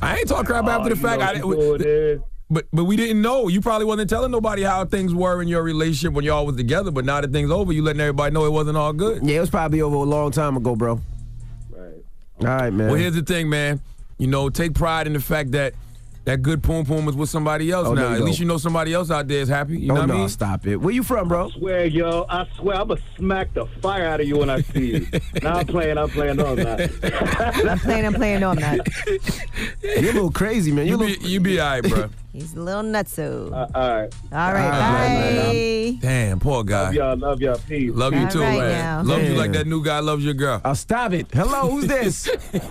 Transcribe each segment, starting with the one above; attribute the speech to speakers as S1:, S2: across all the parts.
S1: I ain't talk crap after the fact. But we didn't know. You probably wasn't telling nobody how things were in your relationship when y'all was together. But now that thing's over, you letting everybody know it wasn't all good.
S2: Yeah, it was probably over a long time ago, bro.
S3: Right.
S2: All right, man.
S1: Well, here's the thing, man. You know, take pride in the fact that that good poom poom is with somebody else now. At least you know somebody else out there is happy. You know what I mean?
S2: Stop it. Where you from, bro?
S3: I swear, yo. I swear, I'm going to smack the fire out of you when I see you. Now I'm playing. No, I'm not.
S4: I'm playing. No, I'm not.
S2: You're a little crazy, man.
S1: You be all right, bro.
S4: He's a little nutso.
S3: All right.
S4: All right, bye.
S1: Damn, poor guy.
S3: Love y'all. Peace.
S1: Love you too,
S4: right
S1: man.
S4: now.
S1: Love you like that new guy loves your girl.
S2: Oh, stop it. Hello, who's this?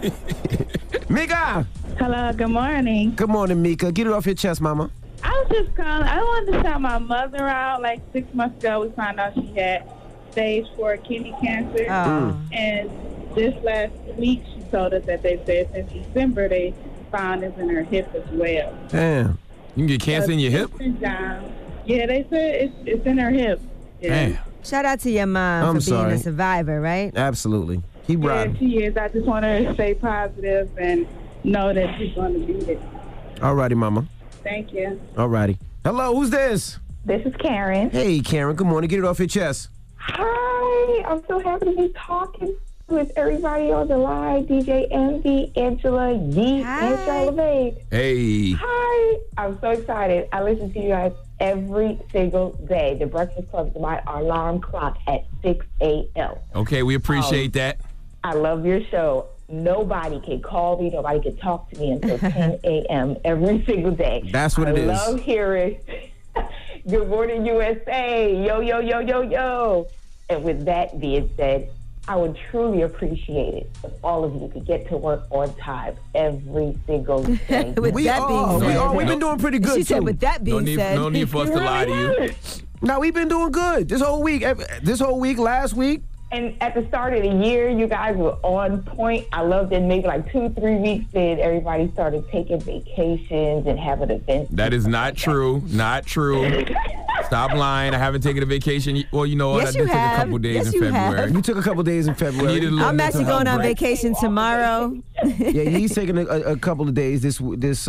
S2: Mika.
S5: Hello, good morning.
S2: Good morning, Mika. Get it off your chest, mama.
S5: I was just calling. I wanted to shout my mother out. Like 6 months ago, we found out she had stage 4 kidney cancer. And this last week, she told us that they said since December, they found this in her hip as well.
S1: Damn. You can get cancer in your hip?
S5: Yeah, they said it's in her hip. Yeah.
S1: Damn.
S4: Shout out to your mom for being a survivor, right?
S2: Absolutely. Keep riding.
S5: Yeah, she is. I just want her to stay positive and know that she's going to beat it.
S2: All righty, mama.
S5: Thank you.
S2: All righty. Hello, who's this?
S6: This is Karen.
S2: Hey, Karen. Good morning. Get it off your chest.
S6: Hi. I'm so happy to be talking with everybody on the line. DJ Envy, Angela, Yee, and Charlamagne.
S1: Hey.
S6: Hi. I'm so excited. I listen to you guys every single day. The Breakfast Club is my alarm clock at 6 a.m.
S1: Okay, we appreciate that.
S6: I love your show. Nobody can call me. Nobody can talk to me until 10 a.m. every single day.
S2: That's what it is.
S6: I love hearing Good Morning USA. Yo, yo, yo, yo, yo. And with that being said, I would truly appreciate it if all of you could get to work on time every single day.
S4: We've
S2: been doing pretty good,
S4: She said, with that being said.
S1: No need for us to lie to you.
S2: No, we've been doing good. This whole week, last week.
S6: And at the start of the year, you guys were on point. I loved it. Maybe like 2-3 weeks in, everybody started taking vacations and having events.
S1: That is not true. Not true. Stop lying. I haven't taken a vacation. Well, you know what?
S4: Yes,
S1: I did take a couple days in February.
S2: You took a couple days in February.
S4: I'm actually going on vacation tomorrow.
S2: Yeah, he's taking a couple of days this month.
S4: These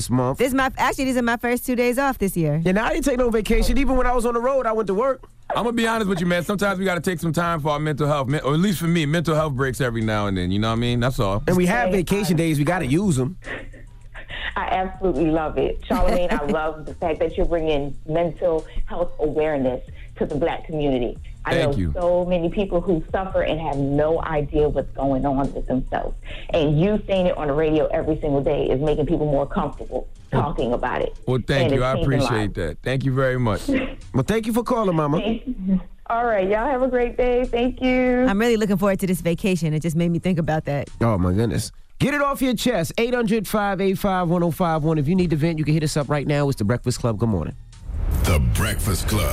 S4: are my first 2 days off this year.
S2: Yeah, now I didn't take no vacation. Even when I was on the road, I went to work.
S1: I'm going to be honest with you, man. Sometimes we got to take some time for our mental health. Or at least for me, mental health breaks every now and then. You know what I mean? That's all.
S2: And we have vacation days. We got to use them.
S6: I absolutely love it. Charlamagne, I love the fact that you're bringing mental health awareness to the Black community. I know so many people who suffer and have no idea what's going on with themselves. And you saying it on the radio every single day is making people more comfortable talking about it.
S1: Well, thank you. I appreciate that. Thank you very much.
S2: Well, thank you for calling, Mama.
S6: All right. Y'all have a great day. Thank you.
S4: I'm really looking forward to this vacation. It just made me think about that.
S2: Oh, my goodness. Get it off your chest. 800-585-1051. If you need to vent, you can hit us up right now. It's The Breakfast Club. Good morning.
S7: The Breakfast Club.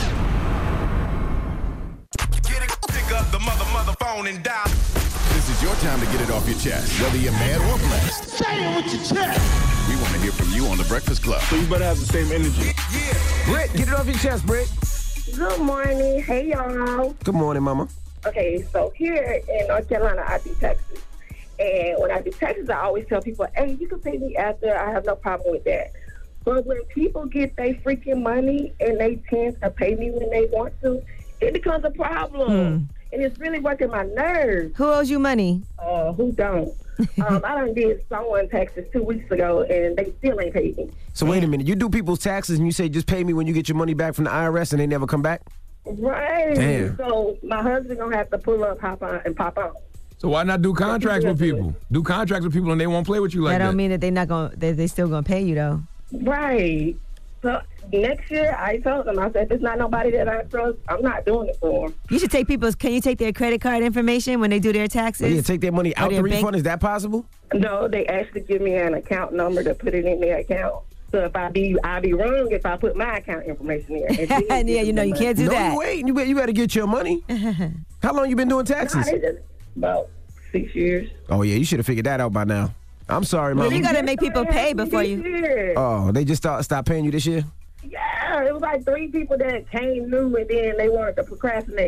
S8: Pick up the mother phone and dial.
S7: This is your time to get it off your chest, whether you're mad or blessed.
S8: Say it with your chest.
S7: We want to hear from you on The Breakfast Club.
S8: So you better have the same energy.
S2: Britt, get it off your chest, Britt.
S9: Good morning. Hey, y'all.
S2: Good morning, Mama.
S9: Okay, so here in North Carolina, I do taxes. And when I do taxes, I always tell people, hey, you can pay me after. I have no problem with that. But when people get their freaking money and they tend to pay me when they want to, it becomes a problem. And it's really working my nerves.
S4: Who owes you money?
S9: Who don't? I done did someone taxes 2 weeks ago, and they still ain't paid me.
S2: So wait a minute. You do people's taxes, and you say just pay me when you get your money back from the IRS, and they never come back?
S9: Right.
S2: Damn.
S9: So my husband going to have to pull up, hop on, and pop out.
S1: So why not do contracts with people? Do contracts with people, and they won't play with you like that.
S4: That don't mean that they still gonna pay you though.
S9: Right. So next year, I told them, I said, if it's not nobody that I trust, I'm not doing it for them.
S4: You should take can you take their credit card information when they do their taxes?
S2: Oh, yeah, take their money out the refund. Is that possible?
S9: No, they actually give me an account number to put it in their account. So if I'll be wrong if I put my account information in.
S4: And yeah, you know, you can't do that.
S2: No, wait. You better get your money. How long you been doing taxes?
S9: About 6 years.
S2: Oh, yeah, you should have figured that out by now. I'm sorry, Mama.
S4: Well, you got to make people pay before you.
S2: Oh, they just stopped paying you this year?
S9: Yeah, it was like 3 people that came new and then they wanted to procrastinate.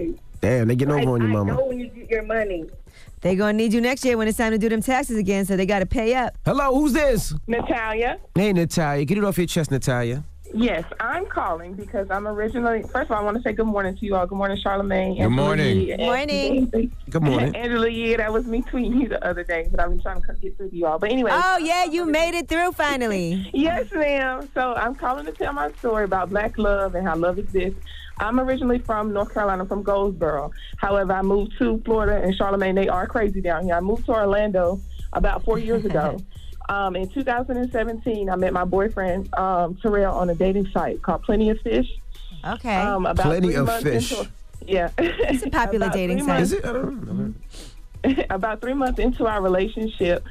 S2: Damn, they getting over on you,
S9: I
S2: mama.
S9: know when you get your money.
S4: They're going to need you next year when it's time to do them taxes again, so they got to pay up.
S2: Hello, who's this?
S5: Natalia.
S2: Hey, Natalia. Get it off your chest, Natalia.
S5: Yes, I'm calling because I'm originally, first of all, I want to say good morning to you all. Good morning, Charlamagne.
S1: Good morning.
S4: Good morning.
S2: Good morning.
S5: Angela Yee, that was me tweeting you the other day, but I've been trying to get through to you all. But anyway.
S4: Oh, yeah, you made it through finally.
S5: Yes, ma'am. So I'm calling to tell my story about Black love and how love exists. I'm originally from North Carolina, from Goldsboro. However, I moved to Florida, and Charlamagne, they are crazy down here. I moved to Orlando about 4 years ago. In 2017, I met my boyfriend, Terrell, on a dating site called Plenty of Fish.
S4: Okay.
S5: About
S2: Plenty of Fish.
S5: Yeah.
S4: It's a popular dating site.
S2: Is it? I don't know.
S5: About 3 months into our relationship,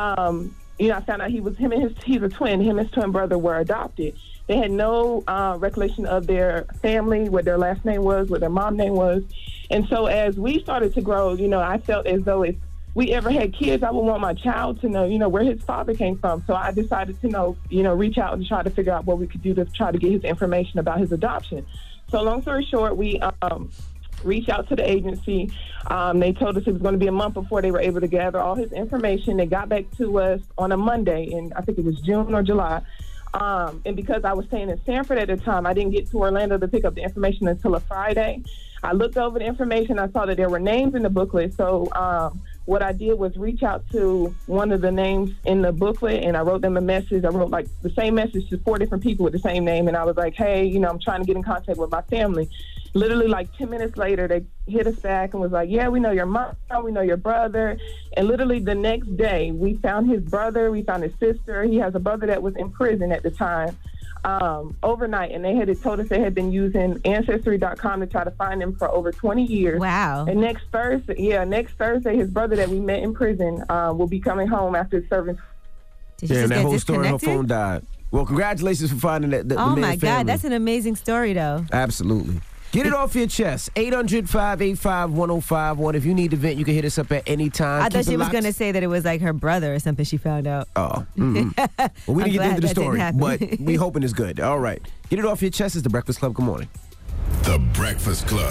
S5: I found out he's a twin. Him and his twin brother were adopted. They had no recollection of their family, what their last name was, what their mom name was. And so as we started to grow, I felt as though if we ever had kids, I would want my child to know, where his father came from. So I decided to reach out and try to figure out what we could do to try to get his information about his adoption. So long story short, we reached out to the agency. They told us it was going to be a month before they were able to gather all his information. They got back to us on a Monday, and I think it was June or July. And because I was staying in Sanford at the time, I didn't get to Orlando to pick up the information until a Friday. I looked over the information. I saw that there were names in the booklet. So what I did was reach out to one of the names in the booklet, and I wrote them a message. I wrote the same message to 4 different people with the same name. And I was like, hey, I'm trying to get in contact with my family. Literally 10 minutes later, they hit us back and was like, yeah, we know your mom, we know your brother. And literally the next day, we found his brother, we found his sister. He has a brother that was in prison at the time overnight. And they had told us they had been using Ancestry.com to try to find him for over 20 years.
S4: Wow.
S5: And next Thursday, his brother that we met in prison will be coming home after serving.
S2: And that whole story, her phone died. Well, congratulations for finding the
S4: Oh,
S2: man's
S4: my God.
S2: family.
S4: That's an amazing story, though.
S2: Absolutely. Get it off your chest. 800-585-1051. If you need to vent, you can hit us up at any time.
S4: I thought she was going to say that it was her brother or something she found out.
S2: Oh. Mm-hmm. Well, we didn't get into the story, but we hoping it's good. All right. Get it off your chest. It's The Breakfast Club. Good morning.
S7: The Breakfast Club.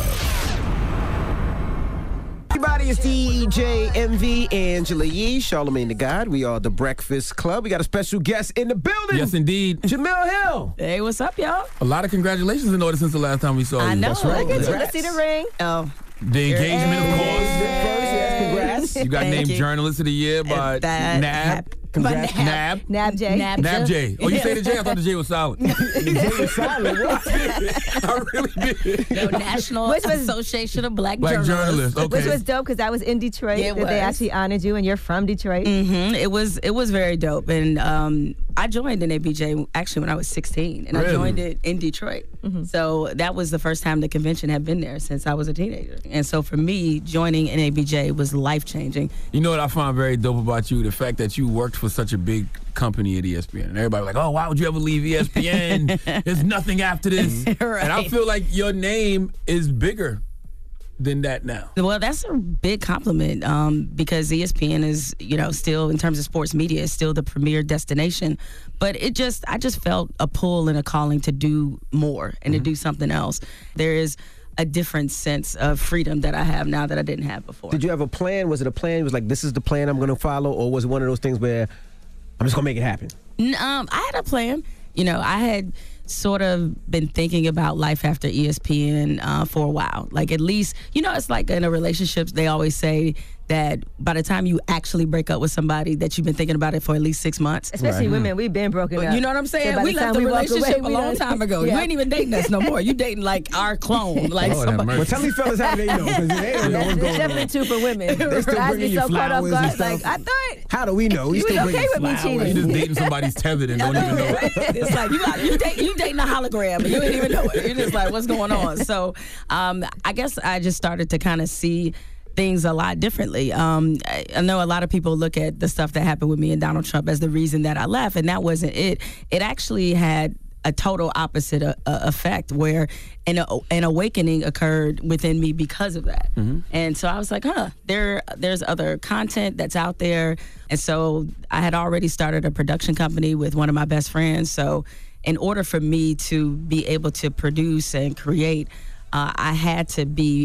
S2: Everybody, it's DJ MV, Angela Yee, Charlamagne the God. We are The Breakfast Club. We got a special guest in the building.
S1: Yes, indeed.
S2: Jamel Hill.
S10: Hey, what's up, y'all?
S1: A lot of congratulations in order since the last time we saw you.
S10: I know.
S2: That's right.
S4: Look at you. Let's see the ring.
S10: Oh.
S1: The engagement, of course.
S2: First, yes, congrats.
S1: You got named Journalist of the Year by NAB.
S2: Congrats.
S4: Nab J.
S1: Nab J. Oh, you say the J? I thought the J was silent.
S2: The J was silent. What?
S1: I really did.
S10: No, National Association of Black
S1: Journalists. Okay.
S4: Which was dope because I was in Detroit.
S10: Yeah,
S4: they actually honored you, and you're from Detroit.
S10: Mm-hmm. It was very dope. And I joined NABJ actually when I was 16, and
S1: Really?
S10: I joined it in Detroit. Mm-hmm. So that was the first time the convention had been there since I was a teenager. And so for me, joining NABJ was life-changing.
S1: You know what I find very dope about you? The fact that you worked for such a big company at ESPN. And everybody was like, oh, why would you ever leave ESPN? There's nothing after this.
S10: Right.
S1: And I feel like your name is bigger than that now.
S10: Well, that's a big compliment because ESPN is, still in terms of sports media, is still the premier destination. But I just felt a pull and a calling to do more and to do something else. There is a different sense of freedom that I have now that I didn't have before.
S2: Did you have a plan? Was it a plan? It was like, this is the plan I'm going to follow? Or was it one of those things where I'm just going to make it happen?
S10: I had a plan. I had sort of been thinking about life after ESPN for a while. Like, at least, it's like in a relationship, they always say that by the time you actually break up with somebody, that you've been thinking about it for at least 6 months.
S4: Especially women, we've been broken up.
S10: You know what I'm saying?
S4: So
S10: we left the relationship a long time ago.
S4: Yeah.
S10: You ain't even dating us no more. You dating like our clone. Like
S2: Well, tell these fellas how they know, because they don't know what's going on.
S4: Definitely two for women.
S2: They still
S4: Guys
S2: bringing
S4: be
S2: you
S4: so caught off
S2: flowers
S4: guard.
S2: and stuff.
S4: Like, I thought
S2: How do we know?
S4: you was okay with me cheating.
S1: You just dating somebody's tethered and don't even know it.
S10: It's like you dating a hologram and you didn't even know it. You're just like, what's going on? So I guess I just started to kind of see things a lot differently. I know a lot of people look at the stuff that happened with me and Donald Trump as the reason that I left, and that wasn't it. It actually had a total opposite effect, where an awakening occurred within me because of that. Mm-hmm. And so I was like, there's other content that's out there. And so I had already started a production company with one of my best friends. So in order for me to be able to produce and create, I had to be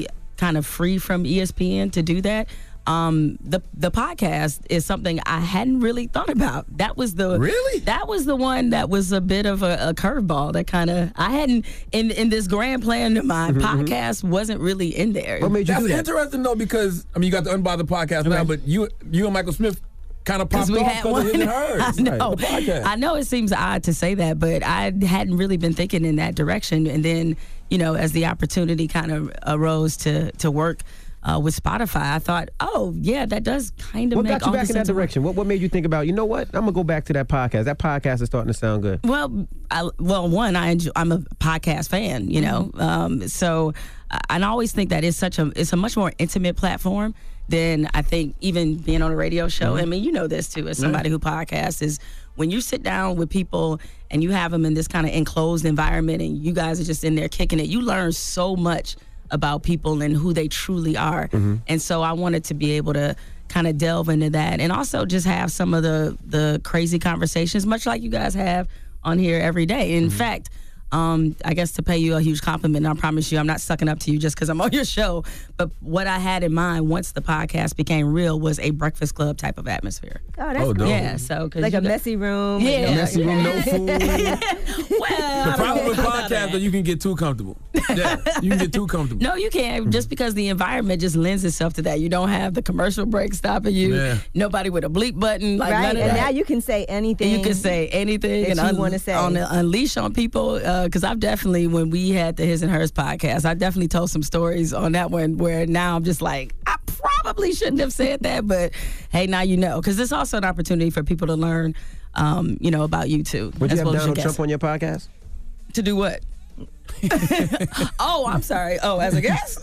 S10: kind of free from ESPN to do that. The podcast is something I hadn't really thought about. That was the one that was a bit of a curveball that kind of I hadn't in this grand plan of mine. Podcast wasn't really in there.
S1: What made you do that? That's interesting though, because I mean, you got the Unbothered podcast now, but you and Michael Smith kind of popped off because of His and Hers.
S10: I know. I know it seems odd to say that, but I hadn't really been thinking in that direction. And then, as the opportunity kind of arose to work with Spotify, I thought, oh, yeah, that does kind of make all the sense.
S2: What got you back in that direction? What made you think about, you know what, I'm going to go back to that podcast. That podcast is starting to sound good.
S10: Well, one, I'm a podcast fan, so I always think that it's a much more intimate platform than I think even being on a radio show. I mean, you know this too, as somebody who podcasts, is when you sit down with people and you have them in this kind of enclosed environment and you guys are just in there kicking it, you learn so much about people and who they truly are. And so I wanted to be able to kind of delve into that and also just have some of the crazy conversations, much like you guys have on here every day. In fact, I guess to pay you a huge compliment, and I promise you I'm not sucking up to you just because I'm on your show, but what I had in mind once the podcast became real was a Breakfast Club type of atmosphere.
S4: Oh, that's cool.
S10: Yeah, so
S4: like a messy room.
S10: Yeah.
S1: A messy room, no food.
S10: Well,
S1: the problem with podcasts is you can get too comfortable. Yeah, you can get too comfortable.
S10: No, you can't, just because the environment just lends itself to that. You don't have the commercial break stopping you.
S1: Yeah.
S10: Nobody with a bleep button. Like
S4: right,
S10: none of
S4: and
S10: that.
S4: now you can say anything.
S10: You can say anything
S4: that you want to say.
S10: Unleash on people. Because I've definitely, when we had the His and Hers podcast, I definitely told some stories on that one where now I'm just like, I probably shouldn't have said that, but hey, now you know. Because it's also an opportunity for people to learn, about you too.
S2: Would you have Donald Trump on your podcast?
S10: To do what? Oh, I'm sorry. Oh, as a guest?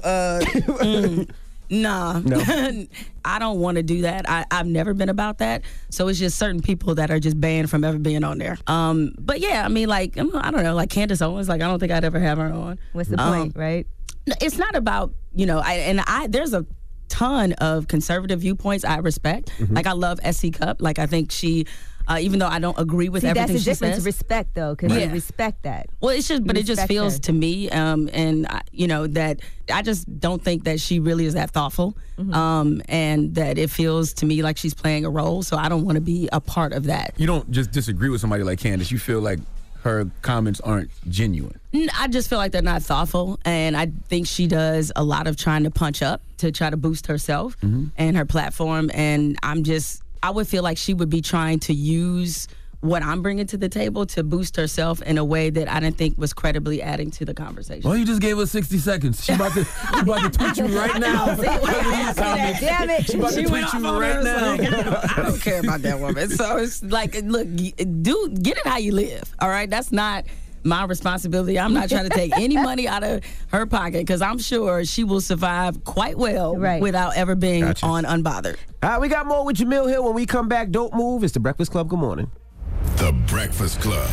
S10: Nah. No. I don't want to do that. I've never been about that. So it's just certain people that are just banned from ever being on there. But yeah, I mean, like, I don't know, like Candace Owens, like, I don't think I'd ever have her on.
S4: What's the point, right?
S10: It's not about, there's a ton of conservative viewpoints I respect. Like, I love SC Cup. Like, I think she... even though I don't agree with everything she says.
S4: That's the difference, respect, though, because you respect that.
S10: Well, it's just, but it just feels to me, that I just don't think that she really is that thoughtful, and that it feels to me like she's playing a role, so I don't want to be a part of that.
S1: You don't just disagree with somebody like Candace. You feel like her comments aren't genuine.
S10: I just feel like they're not thoughtful, and I think she does a lot of trying to punch up to try to boost herself and her platform, and I would feel like she would be trying to use what I'm bringing to the table to boost herself in a way that I didn't think was credibly adding to the conversation.
S1: Well, you just gave her 60 seconds. She about to tweet you right now.
S4: Damn it.
S1: She about to tweet you right now.
S10: I don't care about that woman. So it's like, look, get it how you live, all right? That's not my responsibility. I'm not trying to take any money out of her pocket because I'm sure she will survive quite well without ever being on Unbothered.
S2: All right, we got more with Jamil Hill when we come back. Don't move. It's The Breakfast Club. Good morning.
S7: The Breakfast Club.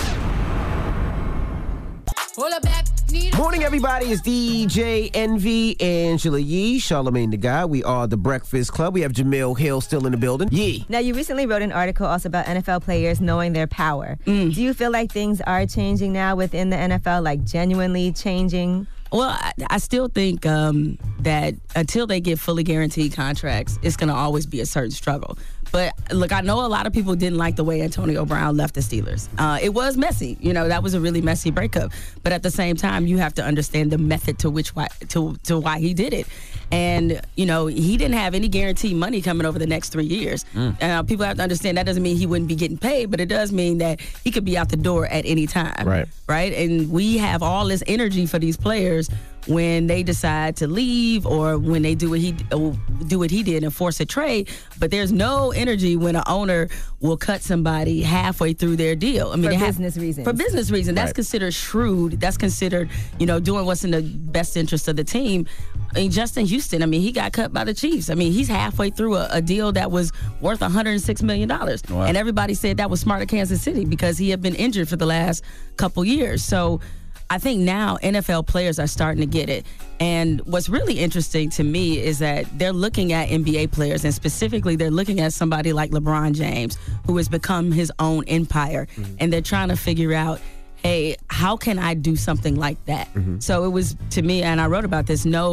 S2: Morning, everybody. It's DJ Envy, Angela Yee, Charlamagne the Guy. We are The Breakfast Club. We have Jamil Hill still in the building. Yee.
S4: Now, you recently wrote an article also about NFL players knowing their power. Do you feel like things are changing now within the NFL, like genuinely changing?
S10: Well, I still think that until they get fully guaranteed contracts, it's going to always be a certain struggle. But look, I know a lot of people didn't like the way Antonio Brown left the Steelers. It was messy. That was a really messy breakup. But at the same time, you have to understand the method to why he did it. And, he didn't have any guaranteed money coming over the next 3 years. People have to understand that doesn't mean he wouldn't be getting paid, but it does mean that he could be out the door at any time. Right? And we have all this energy for these players when they decide to leave or when they do what he did and force a trade, but there's no energy when an owner will cut somebody halfway through their deal. I mean,
S4: for business reasons.
S10: For business reasons. That's considered shrewd. That's considered, doing what's in the best interest of the team. I mean, Justin Houston, he got cut by the Chiefs. He's halfway through a deal that was worth $106 million. Wow. And everybody said that was smart at Kansas City because he had been injured for the last couple years. So I think now NFL players are starting to get it. And what's really interesting to me is that they're looking at NBA players, and specifically they're looking at somebody like LeBron James, who has become his own empire. And they're trying to figure out, hey, how can I do something like that? So it was, to me, and I wrote about this, no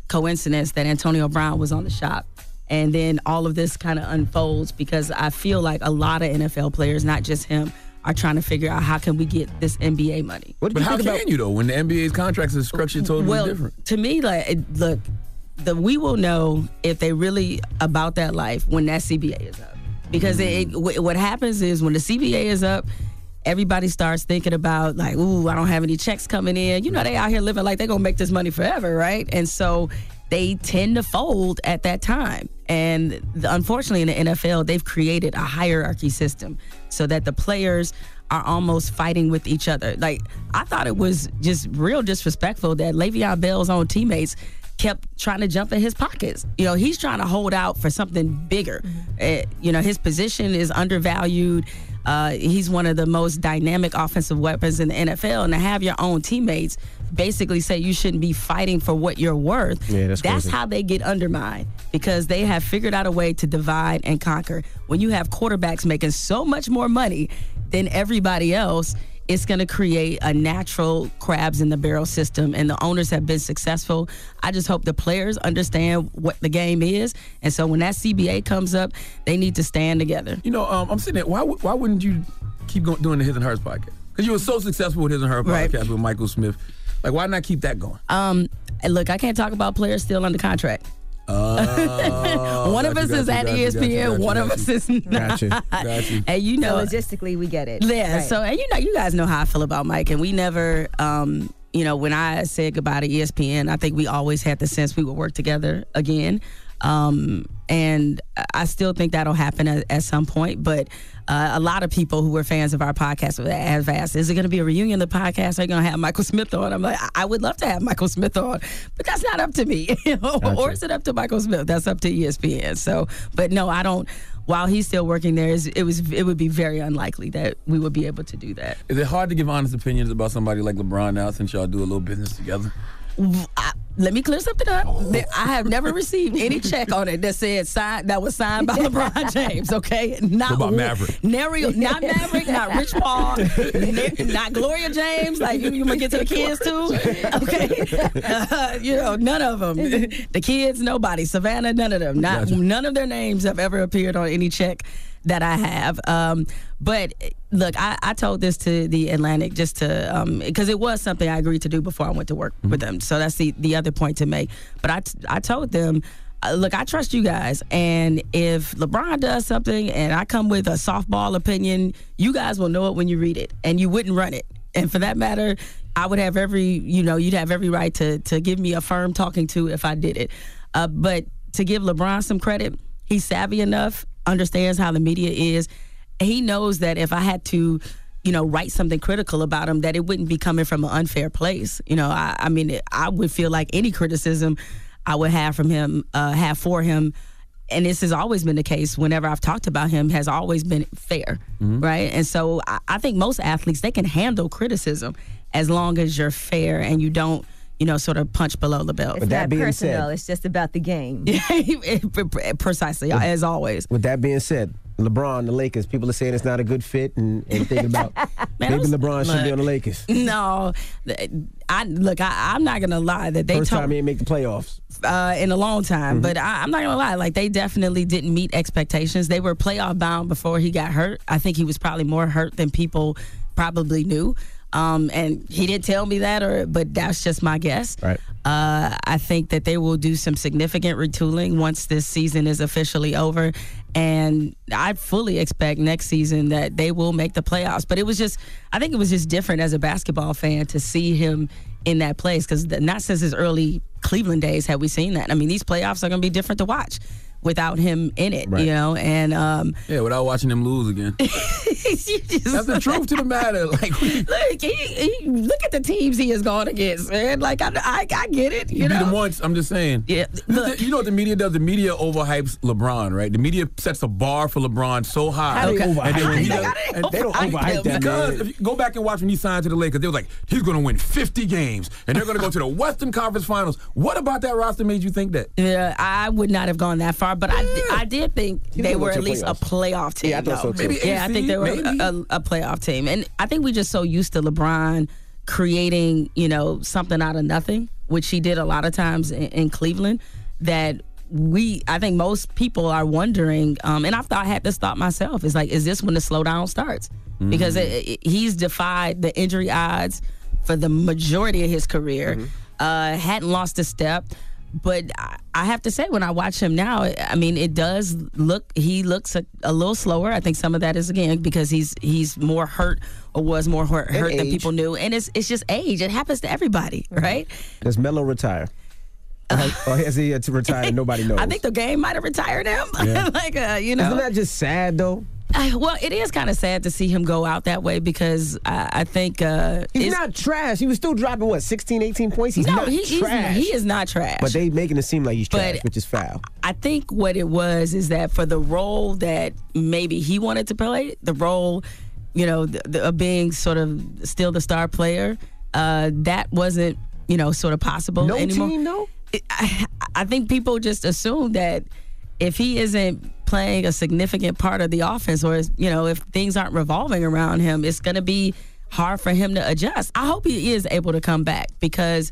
S10: coincidence that Antonio Brown was on the shop. And then all of this kind of unfolds because I feel like a lot of NFL players, not just him, are trying to figure out how can we get this NBA money.
S1: But how can you, though, when the NBA's contracts is structured totally different?
S10: To me, look, we will know if they really about that life when that CBA is up. Because what happens is when the CBA is up, everybody starts thinking about like, ooh, I don't have any checks coming in. You know, they out here living like they're going to make this money forever, right? And so they tend to fold at that time. And unfortunately in the NFL, they've created a hierarchy system so that the players are almost fighting with each other. Like, I thought it was just real disrespectful that Le'Veon Bell's own teammates kept trying to jump in his pockets. You know, he's trying to hold out for something bigger. You know, his position is undervalued. He's one of the most dynamic offensive weapons in the NFL, and to have your own teammates basically say you shouldn't be fighting for what you're worth, that's
S2: crazy.
S10: How they get undermined, because they have figured out a way to divide and conquer. When you have quarterbacks making so much more money than everybody else, it's going to create a natural crabs in the barrel system, and the owners have been successful. I just hope the players understand what the game is, and so when that CBA comes up, they need to stand together.
S1: You know, I'm sitting there, why wouldn't you keep doing the His and Hers podcast? Because you were so successful with His and Her podcast with Michael Smith. Like, why not keep that going?
S10: Look, I can't talk about players still under contract. One of us is at ESPN, one of us is not.
S1: Got you.
S10: And you know,
S4: so logistically, we get it.
S10: Yeah.
S4: Right.
S10: So, and you know, you guys know how I feel about Mike, and we never, you know, when I said goodbye to ESPN, I think we always had the sense we would work together again. And I still think that'll happen at some point. But a lot of people who were fans of our podcast have asked, is it going to be a reunion of the podcast? Are you going to have Michael Smith on? I'm like, I would love to have Michael Smith on, but that's not up to me. Gotcha. Or is it up to Michael Smith? That's up to ESPN. So, but no, I don't. While he's still working there, it would be very unlikely that we would be able to do that.
S1: Is it hard to give honest opinions about somebody like LeBron now, since y'all do a little business together?
S10: Let me clear something up. I have never received any check on it that was signed by LeBron James. Okay,
S1: not what about Maverick.
S10: Not Maverick, not Rich Paul, not Gloria James. Like you might get to the kids too. Okay, you know, none of them. The kids, nobody. Savannah, none of them. None of their names have ever appeared on any check that I have. But look, I told this to the Atlantic just to, because it was something I agreed to do before I went to work with them. So that's the other point to make. But I told them, look, I trust you guys. And if LeBron does something and I come with a softball opinion, you guys will know it when you read it, and you wouldn't run it. And for that matter, I would have you'd have every right to give me a firm talking to if I did it. But to give LeBron some credit, he's savvy enough, understands how the media is. He knows that if I had to, you know, write something critical about him, that it wouldn't be coming from an unfair place. You know, I mean, I would feel like any criticism I would have from him, have for him, and this has always been the case whenever I've talked about him, has always been fair, right? And so I think most athletes, they can handle criticism as long as you're fair and you don't, you know, sort of punch below the belt.
S4: It's not personal. It's just about the game.
S10: Precisely, as always.
S2: With that being said, LeBron, the Lakers, people are saying it's not a good fit and thinking about maybe LeBron should be on the Lakers.
S10: No, I'm not gonna lie that they
S2: first time he didn't make the playoffs
S10: in a long time. But I'm not gonna lie, like they definitely didn't meet expectations. They were playoff bound before he got hurt. I think he was probably more hurt than people probably knew. And he didn't tell me that, but that's just my guess.
S2: Right.
S10: I think that they will do some significant retooling once this season is officially over. And I fully expect next season that they will make the playoffs. But I think it was just different as a basketball fan to see him in that place, because not since his early Cleveland days have we seen that. I mean, these playoffs are going to be different to watch without him in it, right. You know, and
S1: without watching him lose again. That's the truth to the matter. Like,
S10: look at the teams he has gone against, man. Like I get it. You know,
S1: beat him once. I'm just saying.
S10: Yeah, look,
S1: you know what the media does? The media overhypes LeBron, right? The media sets a bar for LeBron so high.
S2: They don't overhype that.
S1: Because if you go back and watch when he signed to the Lakers, they was like, he's going to win 50 games, and they're going to go to the Western Conference Finals. What about that roster made you think that?
S10: Yeah, I would not have gone that far. But I did think they were at least a playoff team.
S2: Yeah, I thought so too.
S10: I think they were a playoff team. And I think we just so used to LeBron creating, you know, something out of nothing. which he did a lot of times in Cleveland, that I think most people are wondering, and I had this thought myself, is like, is this when the slowdown starts? Because he's defied the injury odds for the majority of his career, hadn't lost a step. But I have to say, when I watch him now, I mean, he looks a little slower. I think some of that is, again, because he's more hurt or was more hurt than people knew. And it's just age. It happens to everybody, right?
S2: Does Melo retire? Or has he to retire? Nobody knows.
S10: I think the game might have retired him.
S2: Yeah. Isn't that just sad, though?
S10: Well, it is kind of sad to see him go out that way because I think...
S2: he's not trash. He was still dropping, 16, 18 points? He's not trash.
S10: He is not trash.
S2: But they making it seem like he's trash, which is foul.
S10: I think what it was is that for the role that maybe he wanted to play, the role, of being sort of still the star player, that wasn't, sort of possible anymore.
S2: Team, though?
S10: I think people just assume that if he isn't playing a significant part of the offense, or if things aren't revolving around him, it's going to be hard for him to adjust. I hope he is able to come back because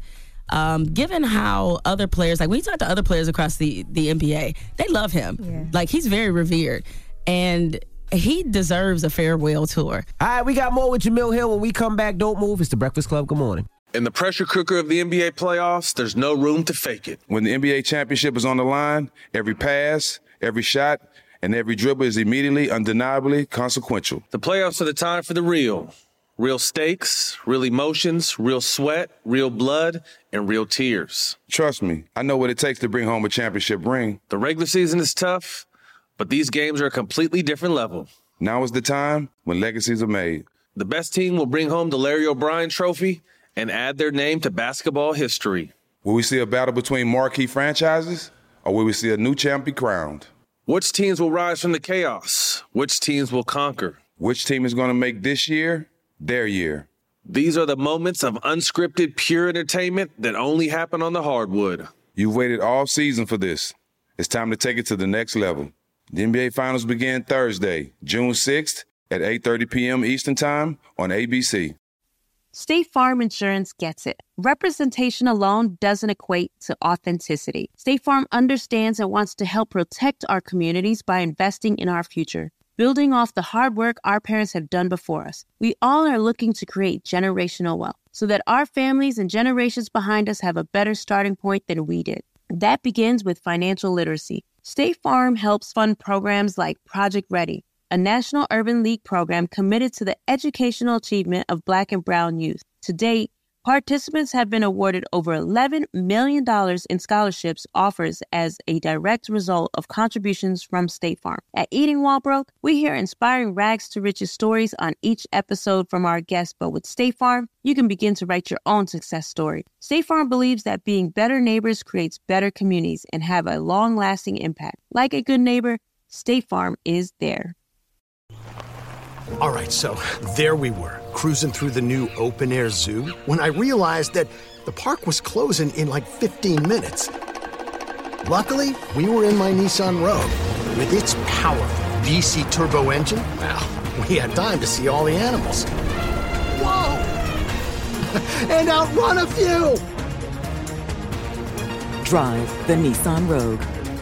S10: given how other players, like when you talk to other players across the NBA, they love him. Yeah. Like, he's very revered, and he deserves a farewell tour.
S2: All right, we got more with Jemele Hill when we come back. Don't move. It's the Breakfast Club. Good morning.
S11: In the pressure cooker of the NBA playoffs, there's no room to fake it.
S12: When the NBA championship is on the line, every pass, every shot, and every dribble is immediately, undeniably consequential.
S11: The playoffs are the time for the real. Real stakes, real emotions, real sweat, real blood, and real tears.
S12: Trust me, I know what it takes to bring home a championship ring.
S11: The regular season is tough, but these games are a completely different level.
S12: Now is the time when legacies are made.
S11: The best team will bring home the Larry O'Brien Trophy and add their name to basketball history.
S12: Will we see a battle between marquee franchises, or will we see a new champ be crowned?
S11: Which teams will rise from the chaos? Which teams will conquer?
S12: Which team is going to make this year their year?
S11: These are the moments of unscripted, pure entertainment that only happen on the hardwood.
S12: You've waited all season for this. It's time to take it to the next level. The NBA Finals begin Thursday, June 6th at 8:30 p.m. Eastern Time on ABC.
S13: State Farm Insurance gets it. Representation alone doesn't equate to authenticity. State Farm understands and wants to help protect our communities by investing in our future, building off the hard work our parents have done before us. We all are looking to create generational wealth so that our families and generations behind us have a better starting point than we did. That begins with financial literacy. State Farm helps fund programs like Project Ready, a National Urban League program committed to the educational achievement of Black and Brown youth. To date, participants have been awarded over $11 million in scholarships offers as a direct result of contributions from State Farm. At Eating While Broke, we hear inspiring rags to riches stories on each episode from our guests, but with State Farm, you can begin to write your own success story. State Farm believes that being better neighbors creates better communities and have a long-lasting impact. Like a good neighbor, State Farm is there.
S14: All right, so there we were, cruising through the new open-air zoo, when I realized that the park was closing in like 15 minutes. Luckily, we were in my Nissan Rogue. With its powerful VC turbo engine, well, we had time to see all the animals. Whoa! And outrun a few!
S15: Drive the Nissan Rogue.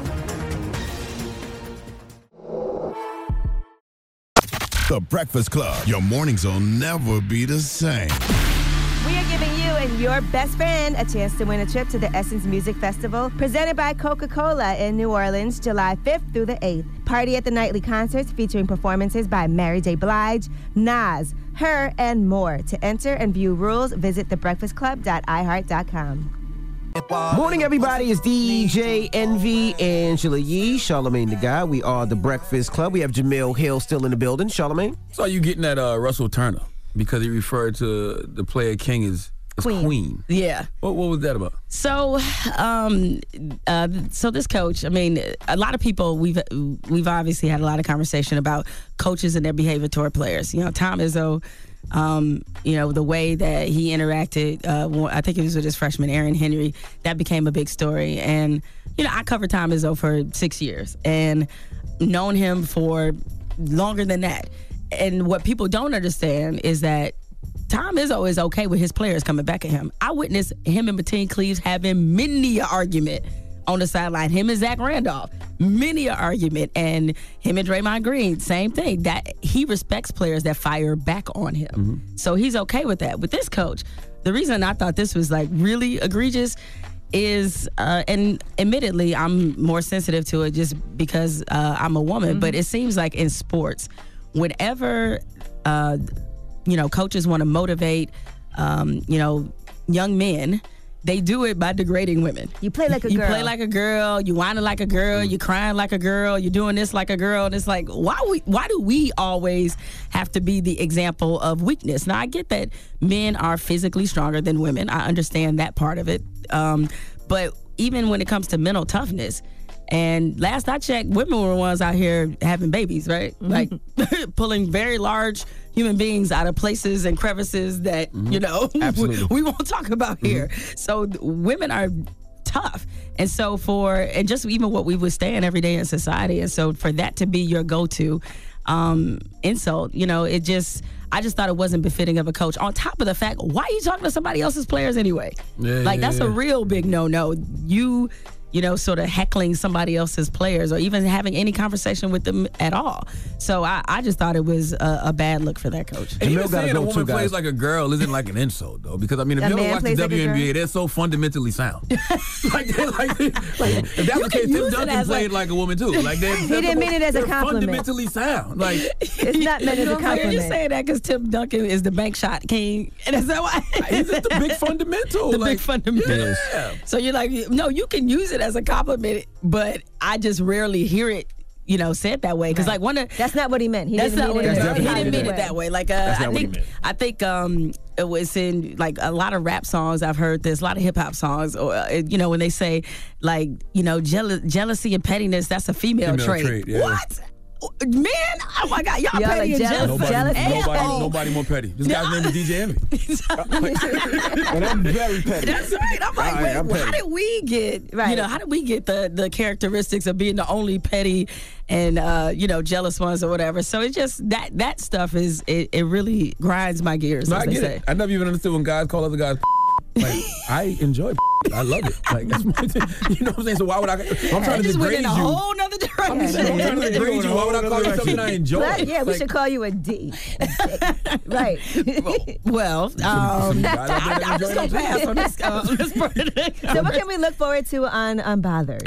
S7: The Breakfast Club. Your mornings will never be the same.
S4: We are giving you and your best friend a chance to win a trip to the Essence Music Festival, presented by Coca-Cola in New Orleans, July 5th through the 8th. Party at the Nightly Concerts featuring performances by Mary J. Blige, Nas, Her, and more. To enter and view rules, visit thebreakfastclub.iheart.com.
S2: Morning, everybody. It's DJ Envy, Angela Yee, Charlamagne the Guy. We are the Breakfast Club. We have Jemele Hill still in the building. Charlamagne?
S1: So you getting at Russell Turner because he referred to the player king as Queen.
S10: Yeah.
S1: What was that about?
S10: So, so this coach, I mean, a lot of people, we've obviously had a lot of conversation about coaches and their behavior toward players. You know, Tom Izzo, the way that he interacted, I think it was with his freshman, Aaron Henry, that became a big story. And, I covered Tom Izzo for 6 years and known him for longer than that. And what people don't understand is that Tom Izzo is okay with his players coming back at him. I witnessed him and Mateen Cleaves having many an argument on the sideline. Him and Zach Randolph, many an argument. And him and Draymond Green, same thing. That he respects players that fire back on him. Mm-hmm. So he's okay with that. With this coach, the reason I thought this was like really egregious is, and admittedly, I'm more sensitive to it just because I'm a woman, but it seems like in sports, whenever, coaches want to motivate, young men, they do it by degrading women.
S4: You play like a girl.
S10: You play like a girl. You whining like a girl. You crying like a girl. You're doing this like a girl. And it's like, why do we always have to be the example of weakness? Now, I get that men are physically stronger than women. I understand that part of it. But even when it comes to mental toughness, and last I checked, women were the ones out here having babies, right? Mm-hmm. Like pulling very large human beings out of places and crevices that, we won't talk about here. So women are tough. And so and just even what we withstand every day in society. And so for that to be your go-to insult, I just thought it wasn't befitting of a coach. On top of the fact, why are you talking to somebody else's players anyway? That's a real big no-no. Sort of heckling somebody else's players or even having any conversation with them at all. So I just thought it was a bad look for that coach.
S1: And even saying a woman plays like a girl isn't like an insult, though, because, if you ever watch the WNBA, they're so fundamentally sound. if that's the case, Tim Duncan played like a woman, too. He
S4: didn't mean it as a compliment.
S1: Fundamentally sound.
S4: It's not meant as a compliment.
S10: You're saying that because Tim Duncan is the bank shot king. And is that why?
S1: He's just the big fundamental.
S10: Big fundamental.
S1: Yeah.
S10: So you're like, no, you can use it as a compliment, but I just rarely hear it, said that way. Because
S4: that's not what he meant. He didn't mean
S10: it that way. I think it was in like a lot of rap songs. I've heard this, a lot of hip hop songs, or when they say jealousy and pettiness, that's a female trait.
S1: Yeah.
S10: What? Man, oh my God, y'all petty and jealous.
S1: Nobody more petty. This guy's name is DJ Envy.
S2: And I'm very petty.
S10: That's right. I'm like, how did we get, how did we get the characteristics of being the only petty and, jealous ones or whatever? So it just, that stuff it really grinds my gears.
S1: No, I get it. I never even understood when guys call other guys I enjoy I love it. That's my thing. You know what I'm saying? So why would I'm trying to degrade you?
S10: A whole nother direction.
S1: I'm trying to degrade you. Why would I call you something I enjoy?
S4: We should call you a D. Right.
S10: Well, I'm just going to pass on this part.
S4: So what can we look forward to on Unbothered?